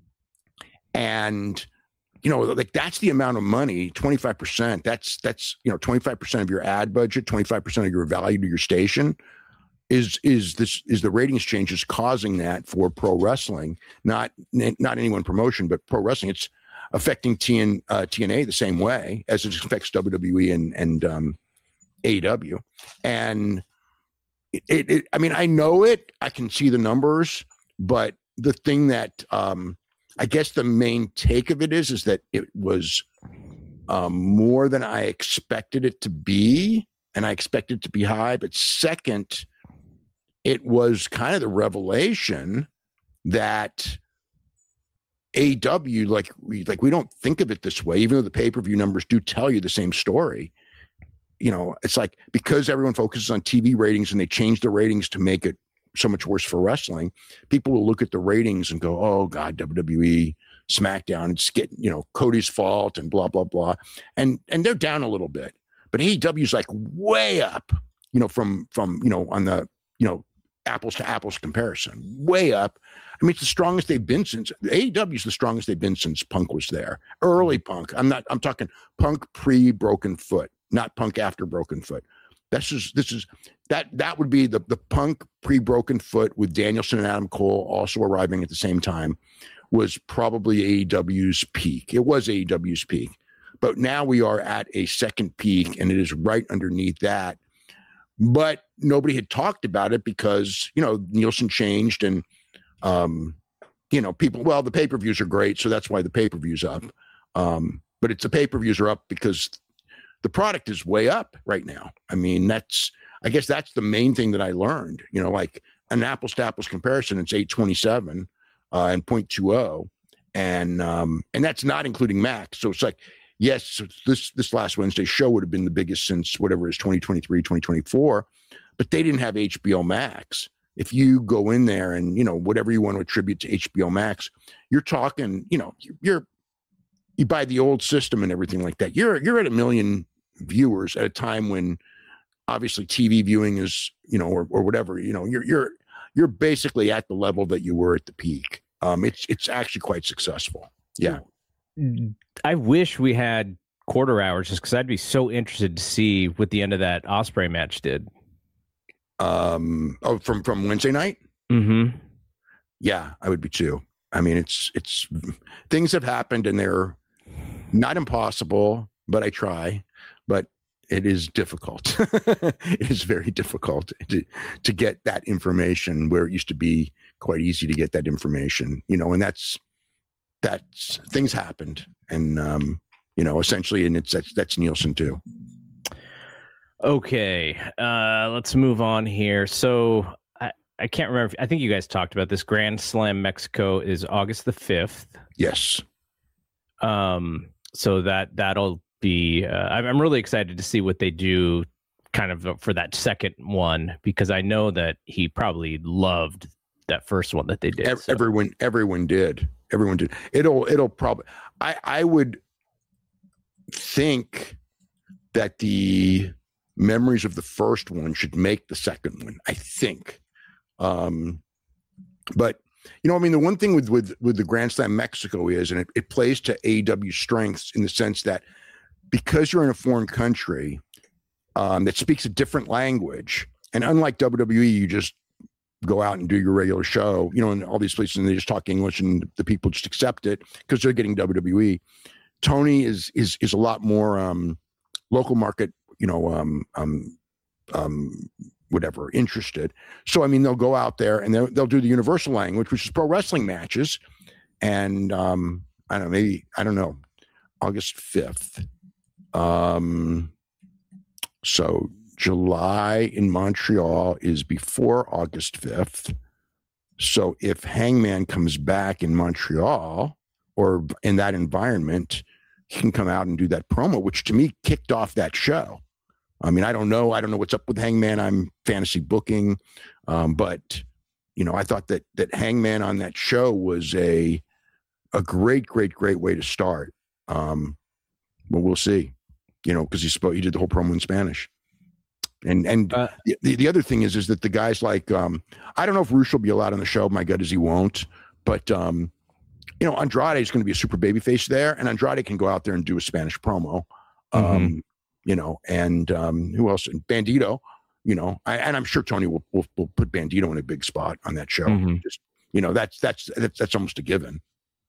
and, you know, like that's the amount of money, twenty-five percent, that's, that's, you know, twenty-five percent of your ad budget, twenty-five percent of your value to your station is, is this, is the ratings changes causing that for pro wrestling, not, not any one promotion, but pro wrestling. It's affecting T N, uh, T N A the same way as it affects W W E and, and um, A E W. And it, it, it, I mean, I know it, I can see the numbers, but the thing that um, I guess the main take of it is, is that it was um, more than I expected it to be. And I expected it to be high. But second, it was kind of the revelation that A E W, like we like we don't think of it this way, even though the pay-per-view numbers do tell you the same story. You know, it's like because everyone focuses on T V ratings and they change the ratings to make it so much worse for wrestling, people will look at the ratings and go, "Oh God, W W E, SmackDown, it's getting, you know, Cody's fault and blah blah blah," and and they're down a little bit, but A E W is like way up, you know, from from you know on the you know apples to apples comparison, way up. I mean, it's the strongest they've been since A E W is the strongest they've been since Punk was there. Early Punk. I'm not, I'm talking Punk pre Broken Foot, not Punk after Broken Foot. This is, this is, that, that would be the, the Punk pre Broken Foot with Danielson and Adam Cole also arriving at the same time was probably A E W's peak. It was A E W's peak. But now we are at a second peak and it is right underneath that. But nobody had talked about it because, you know, Nielsen changed and, Um, you know, people, well, the pay-per-views are great, so that's why the pay-per-views up. Um, but it's the pay-per-views are up because the product is way up right now. I mean, that's, I guess that's the main thing that I learned, you know, like an apples to apples comparison, it's eight twenty-seven uh, and point two oh. And, um, and that's not including Max. So it's like, yes, this, this last Wednesday show would have been the biggest since whatever it is, twenty twenty-three, twenty twenty-four, but they didn't have H B O Max. If you go in there and, you know, whatever you want to attribute to H B O Max, you're talking, you know, you're, you buy the old system and everything like that. You're, you're at a million viewers at a time when obviously T V viewing is, you know, or, or whatever, you know, you're, you're, you're basically at the level that you were at the peak. Um, it's, it's actually quite successful. Yeah. I wish we had quarter hours just because I'd be so interested to see what the end of that Ospreay match did. Um, oh, from, from Wednesday night. Mm-hmm. Yeah, I would be too. I mean, it's, it's things have happened and they're not impossible, but I try, but it is difficult. It is very difficult to, to get that information where it used to be quite easy to get that information, you know, and that's, that's things happened and, um, you know, essentially, and it's, that's, that's Nielsen too. Okay, uh, let's move on here. So I, I can't remember. If, I think you guys talked about this. Grand Slam Mexico is August the fifth. Yes. Um. So that that'll be. Uh, I'm, I'm really excited to see what they do, kind of for that second one, because I know that he probably loved that first one that they did. Every, so. Everyone, everyone did. Everyone did. It'll, it'll probably. I, I would. think that the memories of the first one should make the second one. I think, um, but you know, I mean, the one thing with with with the Grand Slam Mexico is, and it, it plays to A E W strengths in the sense that because you're in a foreign country um, that speaks a different language, and unlike W W E, you just go out and do your regular show, you know, in all these places, and they just talk English, and the people just accept it because they're getting W W E. Tony is is is a lot more um, local market, you know, um, um, um, whatever, interested. So I mean, they'll go out there and they'll they'll do the universal language, which is pro wrestling matches, and um, I don't know, maybe I don't know, August fifth. Um, so July in Montreal is before August fifth. So if Hangman comes back in Montreal or in that environment, he can come out and do that promo, which to me kicked off that show. I mean, I don't know. I don't know what's up with Hangman. I'm fantasy booking. Um, but, you know, I thought that that Hangman on that show was a a great, great, great way to start. Um, but we'll see, you know, because he spoke, he did the whole promo in Spanish. And and uh, the, the other thing is, is that the guys like, um, I don't know if Rush will be allowed on the show. My gut is he won't. But, um, you know, Andrade is going to be a super babyface there. And Andrade can go out there and do a Spanish promo. Um, mm-hmm. You know, and um, who else? And Bandito, you know, I, and I'm sure Tony will, will will put Bandito in a big spot on that show. Mm-hmm. Just, you know, that's, that's, that's, that's almost a given.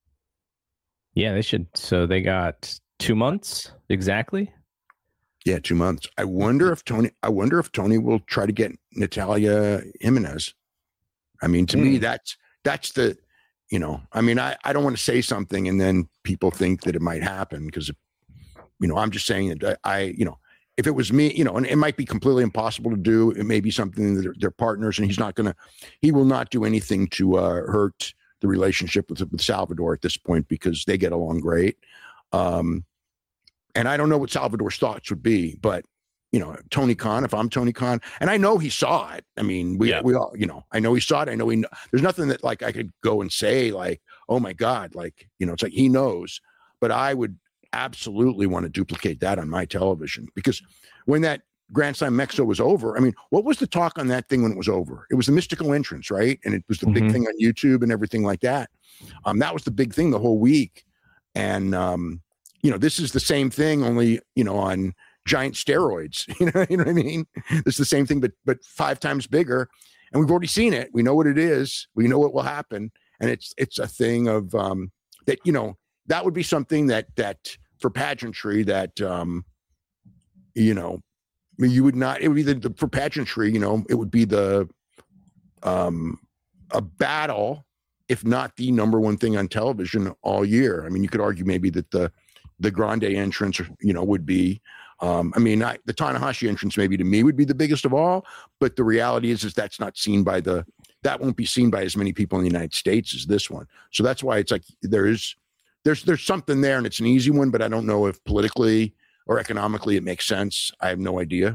Yeah, they should. So they got two months exactly. Yeah, two months. I wonder if Tony. I wonder if Tony will try to get Natalia Jimenez. I mean, to mm. me, that's that's the, you know. I mean, I, I don't want to say something and then people think that it might happen because, you know, I'm just saying that I, I, you know, if it was me, you know, and it might be completely impossible to do. It may be something that they're, they're partners, and he's not gonna. He will not do anything to uh, hurt the relationship with with Salvador at this point because they get along great. Um, And I don't know what Salvador's thoughts would be, but, you know, Tony Khan, if I'm Tony Khan, and I know he saw it. I mean, we, yeah. we all, you know, I know he saw it. I know he, there's nothing that like I could go and say like, oh my God, like, you know, it's like he knows, but I would absolutely want to duplicate that on my television because when that Grand Slam Mexico was over, I mean, what was the talk on that thing when it was over? It was the mystical entrance, right? And it was the mm-hmm. big thing on YouTube and everything like that. Um, that was the big thing the whole week. And, um, you know, this is the same thing, only, you know, on giant steroids. You know, you know what I mean? This is the same thing, but but five times bigger. And we've already seen it. We know what it is. We know what will happen. And it's it's a thing of um, that, you know, that would be something that that for pageantry that, um, you know, I mean, you would not, it would be the, the for pageantry, you know, it would be the um, a battle, if not the number one thing on television all year. I mean, you could argue maybe that the the Grande entrance, you know, would be, um, I mean, I, the Tanahashi entrance maybe to me would be the biggest of all, but the reality is, is that's not seen by the, that won't be seen by as many people in the United States as this one. So that's why it's like, there's, there's, there's something there and it's an easy one, but I don't know if politically or economically it makes sense. I have no idea.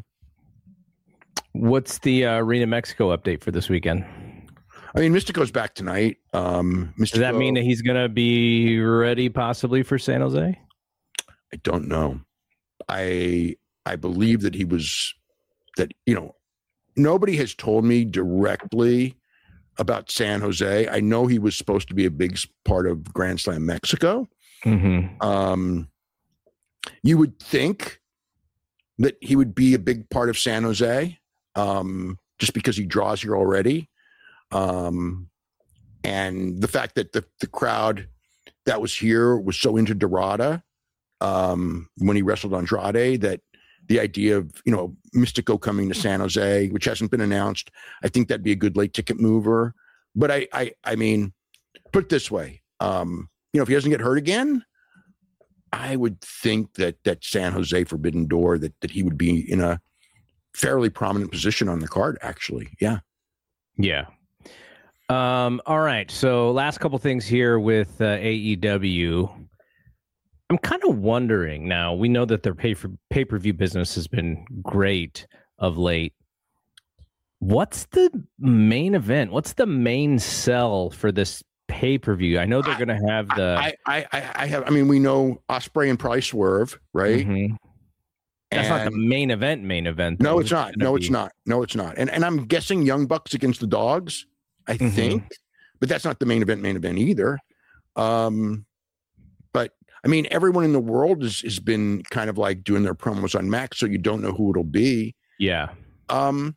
What's the uh, Arena Mexico update for this weekend? I mean, Mystico's back tonight. Um, Mystico, Does that mean that he's going to be ready possibly for San Jose? I don't know. I I believe that he was that, you know, nobody has told me directly about San Jose. I know he was supposed to be a big part of Grand Slam Mexico. Mm-hmm. Um, you would think that he would be a big part of San Jose um, just because he draws here already. Um, and the fact that the, the crowd that was here was so into Dorada um, when he wrestled Andrade, that the idea of, you know, Mystico coming to San Jose, which hasn't been announced, I think that'd be a good late ticket mover. But I, I, I mean, put it this way, um, you know, if he doesn't get hurt again, I would think that that San Jose Forbidden Door, that that he would be in a fairly prominent position on the card, actually. Yeah. Yeah. Um, all right. So last couple things here with uh, A E W. I'm kind of wondering now, we know that their pay for pay-per-view business has been great of late. What's the main event? What's the main sell for this pay per view? I know they're going to have the. I, I, I, I have. I mean, we know Ospreay and probably Swerve, right? Mm-hmm. That's and, not the main event. Main event. No, it's not. No, be... it's not. No, it's not. And and I'm guessing Young Bucks against the Dogs. I mm-hmm. think, but that's not the main event. Main event either. Um, but I mean, everyone in the world has has been kind of like doing their promos on Max, so you don't know who it'll be. Yeah. Um.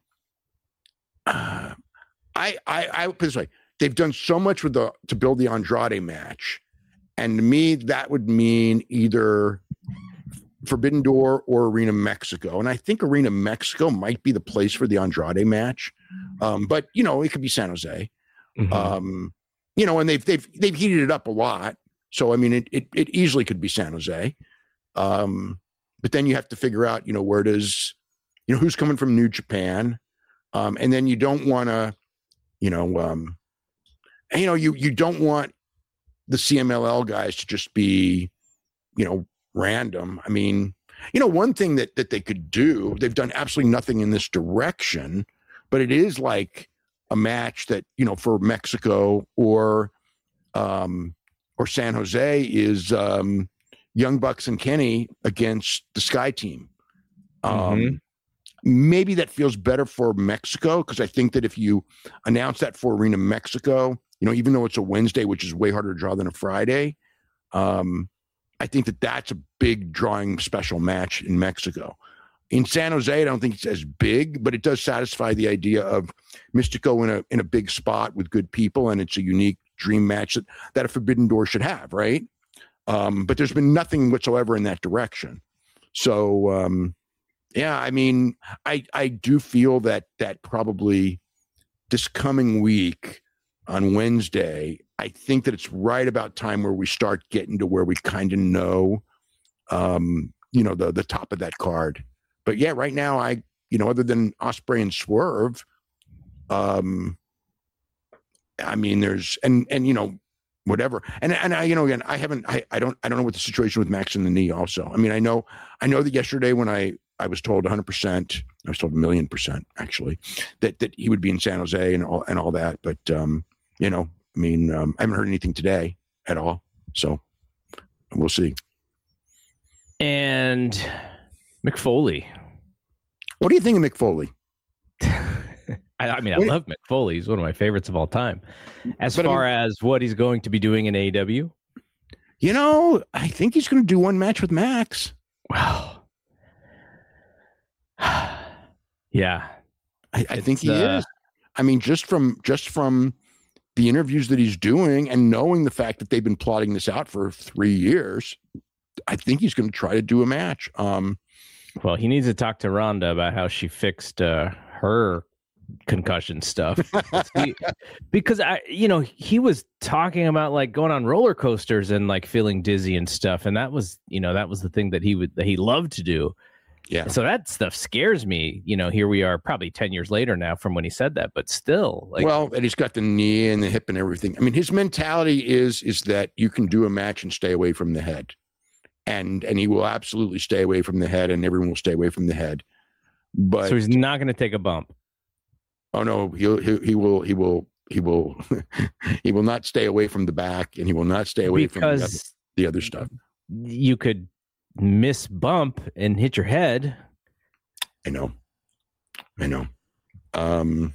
Uh, I I I put it this way. They've done so much with the to build the Andrade match, and to me that would mean either Forbidden Door or Arena Mexico. And I think Arena Mexico might be the place for the Andrade match. Um, but you know, it could be San Jose. Mm-hmm. Um, you know, and they've they've they've heated it up a lot. So I mean, it it, it easily could be San Jose. Um, but then you have to figure out, you know, where does you know who's coming from New Japan, um, and then you don't want to, you know. Um, And, you know, you you don't want the C M L L guys to just be, you know, random. I mean, you know, one thing that that they could do, they've done absolutely nothing in this direction, but it is like a match that, you know, for Mexico or um or San Jose is um Young Bucks and Kenny against the Sky Team. Um mm-hmm. Maybe that feels better for Mexico, because I think that if you announce that for Arena Mexico, you know, even though it's a Wednesday, which is way harder to draw than a Friday, um, I think that that's a big drawing special match in Mexico. In San Jose, I don't think it's as big, but it does satisfy the idea of Mystico in a in a big spot with good people, and it's a unique dream match that, that a Forbidden Door should have, right? Um, but there's been nothing whatsoever in that direction. So, um, yeah, I mean, I I do feel that that probably this coming week on Wednesday, I think that it's right about time where we start getting to where we kind of know, um, you know, the the top of that card. But yeah, right now, I, you know, other than Ospreay and Swerve, um, I mean, there's and and you know, whatever. And and I, you know, again, I haven't, I I don't, I don't know what the situation with Max and the knee. Also, I mean, I know, I know that yesterday when I I was told one hundred percent, I was told a million percent actually, that that he would be in San Jose and all and all that. But um, you know, I mean, um, I haven't heard anything today at all, so we'll see. And Mick Foley. What do you think of Mick Foley? I, I mean, I what love Mick Foley. He's one of my favorites of all time. As far I mean, as what he's going to be doing in A E W, you know, I think he's going to do one match with Max. Wow. Yeah, I, I think he uh, is. I mean, just from just from the interviews that he's doing and knowing the fact that they've been plotting this out for three years, I think he's going to try to do a match. Um, well, he needs to talk to Ronda about how she fixed uh, her concussion stuff. he, because I, you know, he was talking about like going on roller coasters and like feeling dizzy and stuff, and that was, you know, that was the thing that he would that he loved to do. Yeah. So that stuff scares me. You know, here we are probably ten years later now from when he said that, but still. Like, well, and he's got the knee and the hip and everything. I mean, his mentality is is that you can do a match and stay away from the head. And and he will absolutely stay away from the head, and everyone will stay away from the head. But so he's not going to take a bump. Oh no, he'll, he he will he will he will he will not stay away from the back, and he will not stay away because from the other, the other stuff. You could miss bump and hit your head. I know, I know. Um,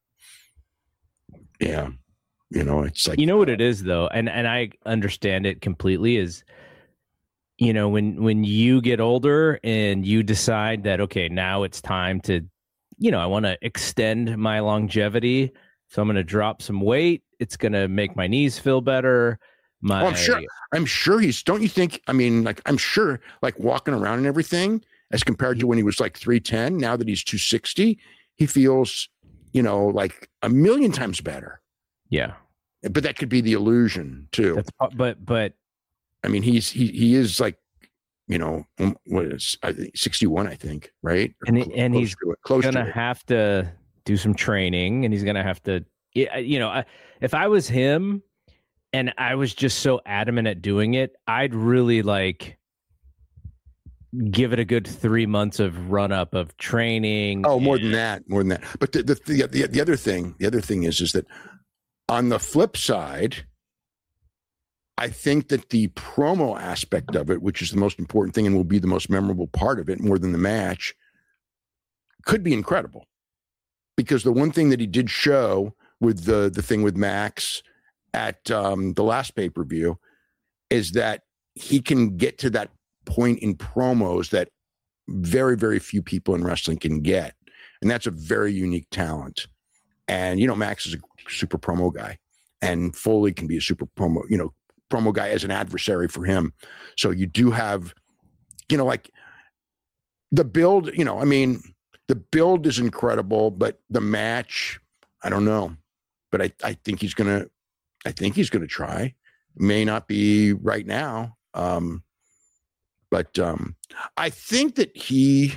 yeah, you know, it's like, you know what it is though, and and I understand it completely. Is, you know, when when you get older and you decide that, okay, now it's time to, you know, I want to extend my longevity, so I'm going to drop some weight. It's going to make my knees feel better. My, oh, I'm sure. I'm sure he's. Don't you think? I mean, like, I'm sure, like walking around and everything, as compared to when he was like three ten. Now that he's two sixty, he feels, you know, like a million times better. Yeah, but that could be the illusion too. That's, but but I mean, he's he he is like, you know, what is I think sixty-one, I think, right? And he, and he's to close gonna to have to do some training, and he's gonna have to, you know, if I was him and I was just so adamant at doing it, I'd really like give it a good three months of run up of training. Oh, more and, than that, more than that. But the the, the the the other thing, the other thing is is that on the flip side, I think that the promo aspect of it, which is the most important thing and will be the most memorable part of it more than the match, could be incredible. Because the one thing that he did show with the, the thing with Max at um, the last pay-per-view is that he can get to that point in promos that very, very few people in wrestling can get. And that's a very unique talent. And, you know, Max is a super promo guy, and Foley can be a super promo, you know, promo guy as an adversary for him. So you do have, you know, like the build, you know, I mean, the build is incredible, but the match, I don't know. But I, I think he's going to, I think he's going to try. May not be right now. Um, but um, I think that he,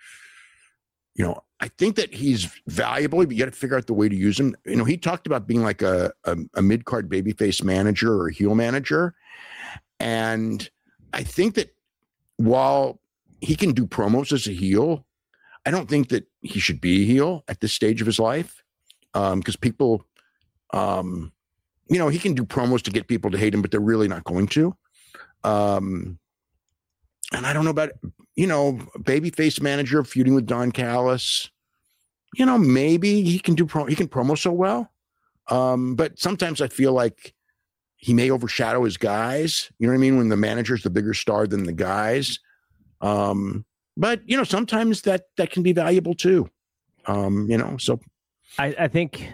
you know, I think that he's valuable, but you got to figure out the way to use him. You know, he talked about being like a, a, a mid-card babyface manager or a heel manager. And I think that while he can do promos as a heel, I don't think that he should be a heel at this stage of his life. Um, because people, um, you know, he can do promos to get people to hate him, but they're really not going to. Um, and I don't know about, you know, babyface manager feuding with Don Callis. You know, maybe he can do pro, he can promo so well. Um, but sometimes I feel like he may overshadow his guys. You know what I mean? When the manager's the bigger star than the guys. Um, but you know, sometimes that that can be valuable too. Um, you know, so I, I think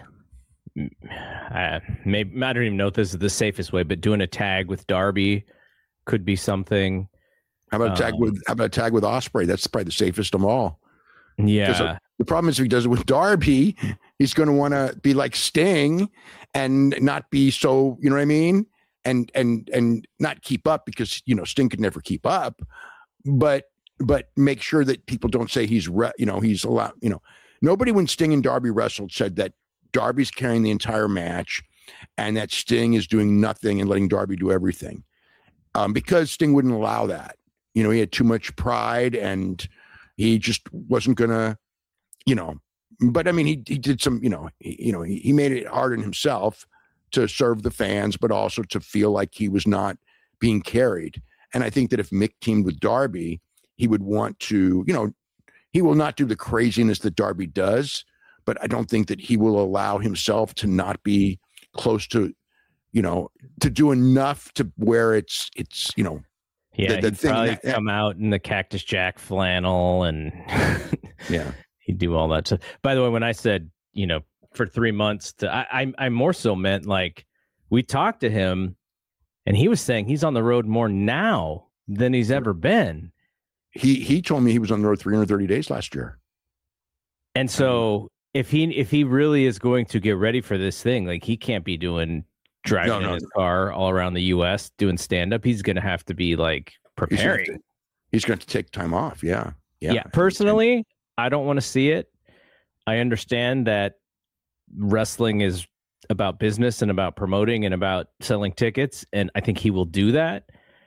uh, maybe I don't even know if this is the safest way, but doing a tag with Darby could be something. How about a tag um, with how about a tag with Ospreay? That's probably the safest of them all. Yeah. The problem is if he does it with Darby, he's going to want to be like Sting and not be so, you know what I mean? And and and not keep up because, you know, Sting could never keep up, but but make sure that people don't say he's, re, you know, he's allowed, you know, nobody when Sting and Darby wrestled said that Darby's carrying the entire match and that Sting is doing nothing and letting Darby do everything. Um, because Sting wouldn't allow that. You know, he had too much pride and he just wasn't going to, you know, but I mean, he he did some, you know, he, you know, he, he made it hard on himself to serve the fans, but also to feel like he was not being carried. And I think that if Mick teamed with Darby, he would want to, you know, he will not do the craziness that Darby does, but I don't think that he will allow himself to not be close to, you know, to do enough to where it's, it's, you know, yeah, the, the he'd thing probably that, come out in the Cactus Jack flannel and yeah, he'd do all that stuff. By the way, when I said, you know, for three months, to, I, I, I more so meant like we talked to him and he was saying he's on the road more now than he's ever been. He he told me he was on the road three hundred thirty days last year. And so if he if he really is going to get ready for this thing, like he can't be doing driving no, no, in his no. car all around the U S doing stand up. He's going to have to be like preparing. He's going to, to take time off. Yeah. Yeah. yeah personally, I don't want to see it. I understand that wrestling is about business and about promoting and about selling tickets. And I think he will do that.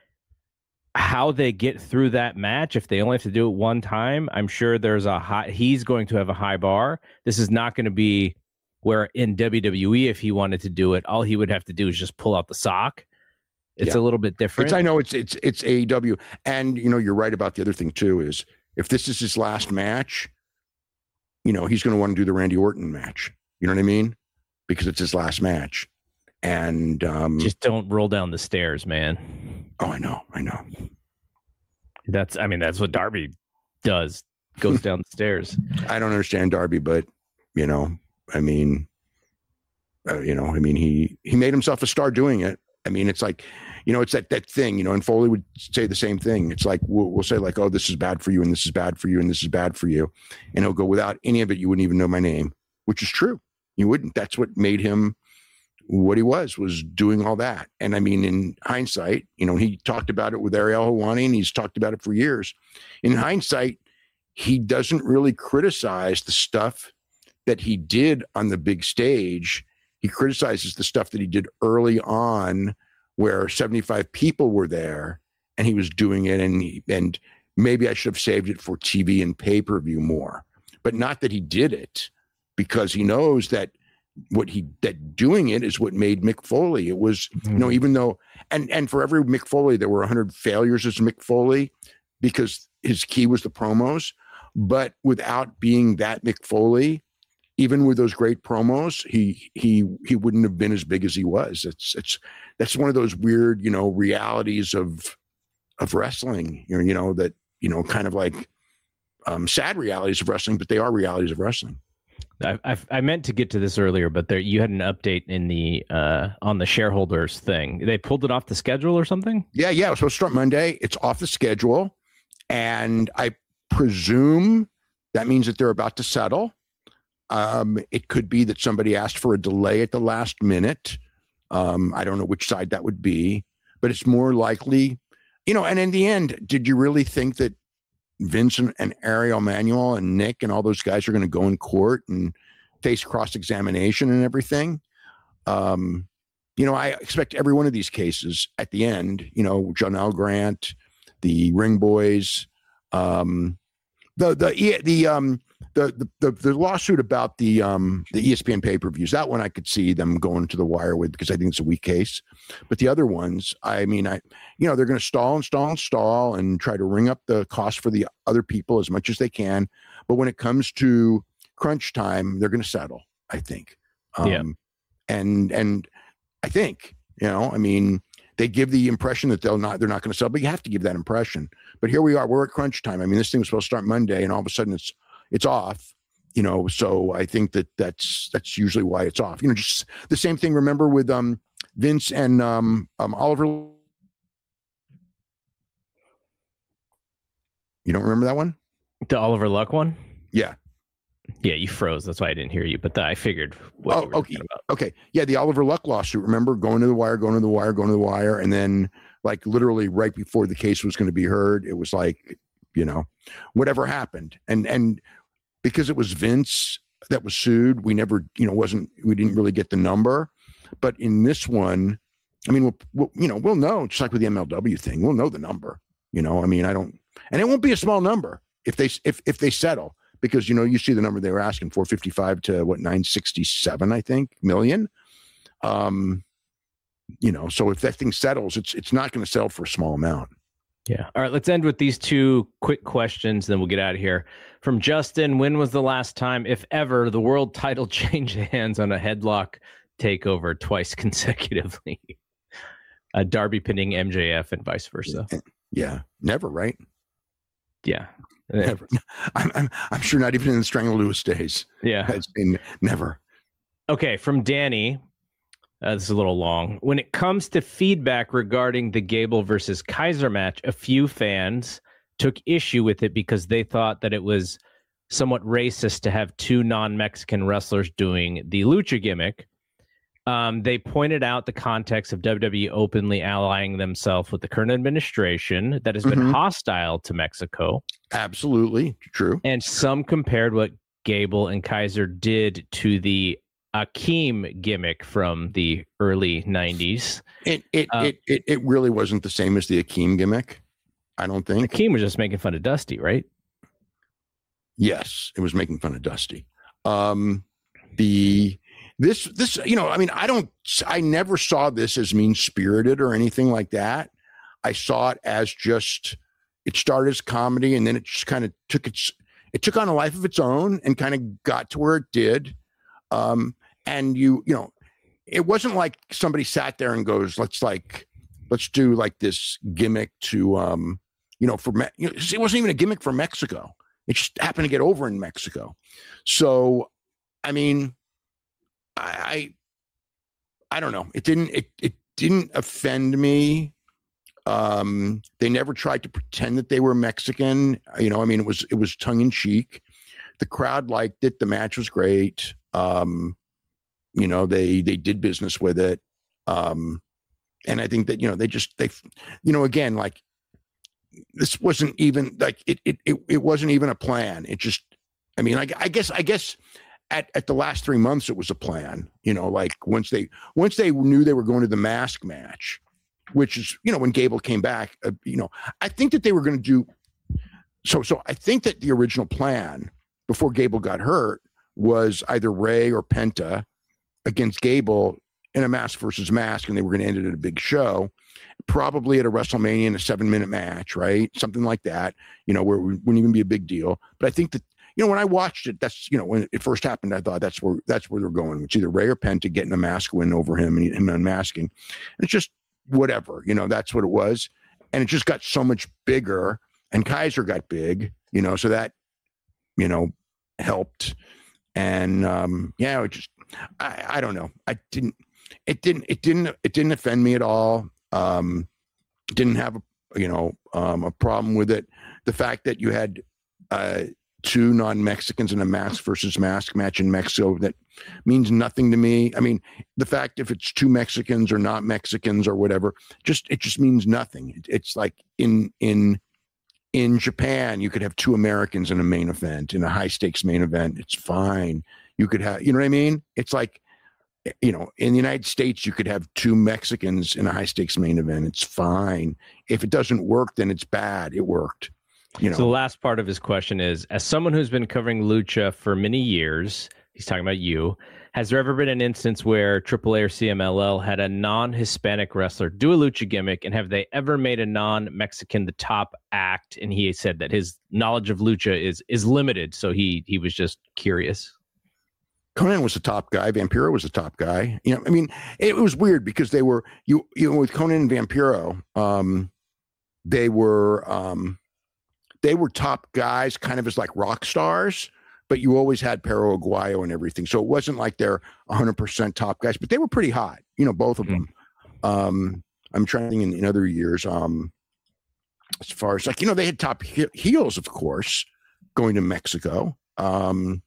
How they get through that match, if they only have to do it one time, I'm sure there's a high, he's going to have a high bar. This is not going to be where in W W E, if he wanted to do it, all he would have to do is just pull out the sock. It's yeah. a little bit different. It's, I know it's, it's, it's A E W. And, you know, you're right about the other thing too, is if this is his last match, you know, he's going to want to do the Randy Orton match. You know what I mean? Because it's his last match. And um, just don't roll down the stairs, man. Oh, I know. I know. That's, I mean, that's what Darby does. Goes down the stairs. I don't understand Darby, but, you know, I mean, uh, you know, I mean, he, he made himself a star doing it. I mean, it's like, you know, it's that, that thing, you know, and Foley would say the same thing. It's like, we'll, we'll say like, oh, this is bad for you. And this is bad for you. And this is bad for you. And he'll go, without any of it, you wouldn't even know my name, which is true. You wouldn't. That's what made him what he was, was doing all that. And I mean, in hindsight, you know, he talked about it with Ariel Helwani and he's talked about it for years. In hindsight, he doesn't really criticize the stuff that he did on the big stage. He criticizes the stuff that he did early on where seventy-five people were there and he was doing it. And, he, and maybe I should have saved it for T V and pay-per-view more, but not that he did it, because he knows that what he that doing it is what made Mick Foley. It was, mm-hmm. you know, even though, and and for every Mick Foley, there were a hundred failures as Mick Foley because his key was the promos. But without being that Mick Foley, even with those great promos, he he he wouldn't have been as big as he was. It's it's that's one of those weird, you know, realities of of wrestling. You know, you know that you know, kind of like um, sad realities of wrestling, but they are realities of wrestling. I, I I meant to get to this earlier, but there you had an update in the uh, on the shareholders thing. They pulled it off the schedule or something? Yeah, yeah. It was supposed to start Monday. It's off the schedule, and I presume that means that they're about to settle. Um, it could be that somebody asked for a delay at the last minute. Um, I don't know which side that would be, but it's more likely, you know. And in the end, did you really think that Vincent and Ariel Manuel and Nick and all those guys are going to go in court and face cross-examination and everything? Um, you know, I expect every one of these cases at the end, you know, Janelle Grant, the Ring Boys, um, the, the, the, um, the, the, the, the lawsuit about the, um, the E S P N pay-per-views, that one I could see them going to the wire with because I think it's a weak case. But the other ones, I mean, I, you know, they're going to stall and stall and stall and try to ring up the cost for the other people as much as they can. But when it comes to crunch time, they're going to settle, I think. Um, yeah. And, and I think, you know, I mean, they give the impression that they'll not, they're not going to sell, but you have to give that impression. But here we are, we're at crunch time. I mean, this thing was supposed to start Monday and all of a sudden it's, it's off, you know? So I think that that's, that's usually why it's off, you know, just the same thing. Remember with, um, Vince and, um, um, Oliver. You don't remember that one? The Oliver Luck one? Yeah. Yeah, you froze. That's why I didn't hear you. But the, I figured what oh, you were okay. talking about. Okay. Yeah, the Oliver Luck lawsuit. Remember going to the wire, going to the wire, going to the wire, and then like literally right before the case was going to be heard, it was like, you know, whatever happened, and and because it was Vince that was sued, we never, you know, wasn't we didn't really get the number, but in this one, I mean, we'll, we'll you know we'll know just like with the M L W thing, we'll know the number. You know, I mean, I don't, and it won't be a small number if they if if they settle. Because, you know, you see the number they were asking, four fifty-five to what, nine sixty-seven, I think, million. Um, you know, so if that thing settles, it's it's not going to sell for a small amount. Yeah. All right. Let's end with these two quick questions, then we'll get out of here. From Justin, when was the last time, if ever, the world title changed hands on a headlock takeover twice consecutively? uh, Darby pinning M J F and vice versa. Yeah. Never, right? Yeah. Never. I'm, I'm, I'm sure not even in the Strangle Lewis days. Yeah. It's been never. Okay. From Danny, uh, this is a little long. When it comes to feedback regarding the Gable versus Kaiser match, a few fans took issue with it because they thought that it was somewhat racist to have two non-Mexican wrestlers doing the lucha gimmick. Um, they pointed out the context of W W E openly allying themselves with the current administration that has been mm-hmm. hostile to Mexico. Absolutely true. And some compared what Gable and Kaiser did to the Akeem gimmick from the early nineties. It it, uh, it it it really wasn't the same as the Akeem gimmick, I don't think. Akeem was just making fun of Dusty, right? Yes, it was making fun of Dusty. Um, the This, this, you know, I mean, I don't, I never saw this as mean spirited or anything like that. I saw it as just, it started as comedy and then it just kind of took its, it took on a life of its own and kind of got to where it did. Um, and you, you know, it wasn't like somebody sat there and goes, let's like, let's do like this gimmick to, um, you know, for, Me- you know, it wasn't even a gimmick for Mexico. It just happened to get over in Mexico. So, I mean, I, I don't know. It didn't. It it didn't offend me. Um, they never tried to pretend that they were Mexican. You know, I mean, it was it was tongue in cheek. The crowd liked it. The match was great. Um, you know, they they did business with it. Um, and I think that you know they just they, you know, again, like this wasn't even like it it it, it wasn't even a plan. It just. I mean, I, I guess I guess. At, at the last three months, it was a plan, you know, like once they once they knew they were going to the mask match, which is, you know, when Gable came back, uh, you know, I think that they were going to do. So so I think that the original plan before Gable got hurt was either Ray or Penta against Gable in a mask versus mask, and they were going to end it at a big show, probably at a WrestleMania in a seven minute match, right? Something like that, you know, where it wouldn't even be a big deal. But I think that, you know, when I watched it, that's, you know, when it first happened, I thought that's where, that's where they're going. It's either Ray or Penta getting a mask win over him and him unmasking. And it's just whatever, you know, that's what it was. And it just got so much bigger, and Kaiser got big, you know, so that, you know, helped. And um, yeah, it just, I, I don't know. I didn't, it didn't, it didn't, it didn't offend me at all. Um, didn't have a, you know, um, a problem with it. The fact that you had uh, two non-Mexicans in a mask versus mask match in Mexico, that means nothing to me. I mean, the fact if it's two Mexicans or not Mexicans or whatever, just, it just means nothing. It, it's like in, in, in Japan, you could have two Americans in a main event, in a high stakes main event. It's fine. You could have, you know what I mean? It's like, you know, in the United States, you could have two Mexicans in a high stakes main event. It's fine. If it doesn't work, then it's bad. It worked. You know. So the last part of his question is, as someone who's been covering Lucha for many years, he's talking about you, has there ever been an instance where triple A or C M L L had a non-Hispanic wrestler do a Lucha gimmick, and have they ever made a non-Mexican the top act? And he said that his knowledge of Lucha is is limited, so he he was just curious. Conan was the top guy. Vampiro was the top guy. You know, I mean, it was weird because they were, you you know, with Conan and Vampiro, um, they were um, they were top guys, kind of as like rock stars. But you always had Perro Aguayo and everything, so it wasn't like they're one hundred percent top guys. But they were pretty hot, you know, both of them. Mm. Um, I'm trying to think in, in other years, um, as far as like, you know, they had top he- heels, of course, going to Mexico. Um,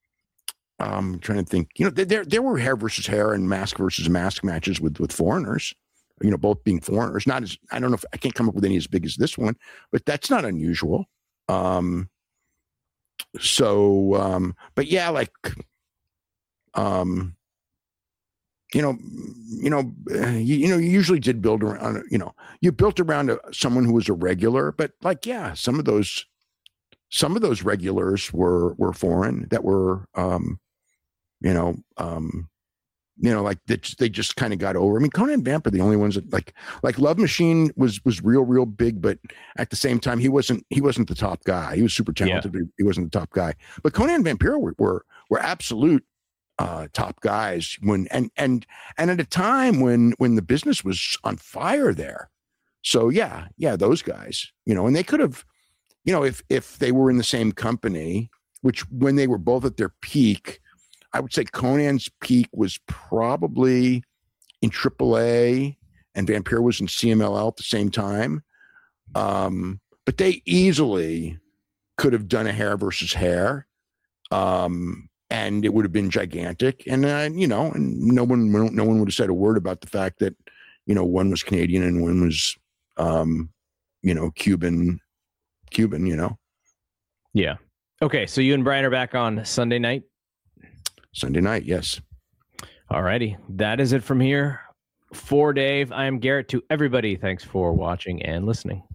I'm trying to think, you know, there there were hair versus hair and mask versus mask matches with with foreigners, you know, both being foreigners. Not as, I don't know if I can't come up with any as big as this one, but that's not unusual. Um, so, um, but yeah, like, um, you know, you know, you, you know, you usually did build around, you know, you built around a, someone who was a regular, but like, yeah, some of those, some of those regulars were were foreign that were, um, you know, um, you know, like they, they just kind of got over. I mean, Conan and Vamp are the only ones that like, like Love Machine was was real, real big, but at the same time, he wasn't he wasn't the top guy. He was super talented, yeah. but he wasn't the top guy. But Conan and Vampiro were were, were absolute uh, top guys when and and and at a time when when the business was on fire there. So yeah, yeah, those guys, you know, and they could have, you know, if if they were in the same company, which when they were both at their peak. I would say Conan's peak was probably in triple A and Vampiro was in C M L L at the same time. Um, but they easily could have done a hair versus hair. Um, and it would have been gigantic. And, uh, you know, and no one, no one would have said a word about the fact that, you know, one was Canadian and one was, um, you know, Cuban, Cuban, you know? Yeah. Okay. So you and Brian are back on Sunday night? Sunday night, yes. All righty. That is it from here. For Dave, I am Garrett. To everybody, thanks for watching and listening.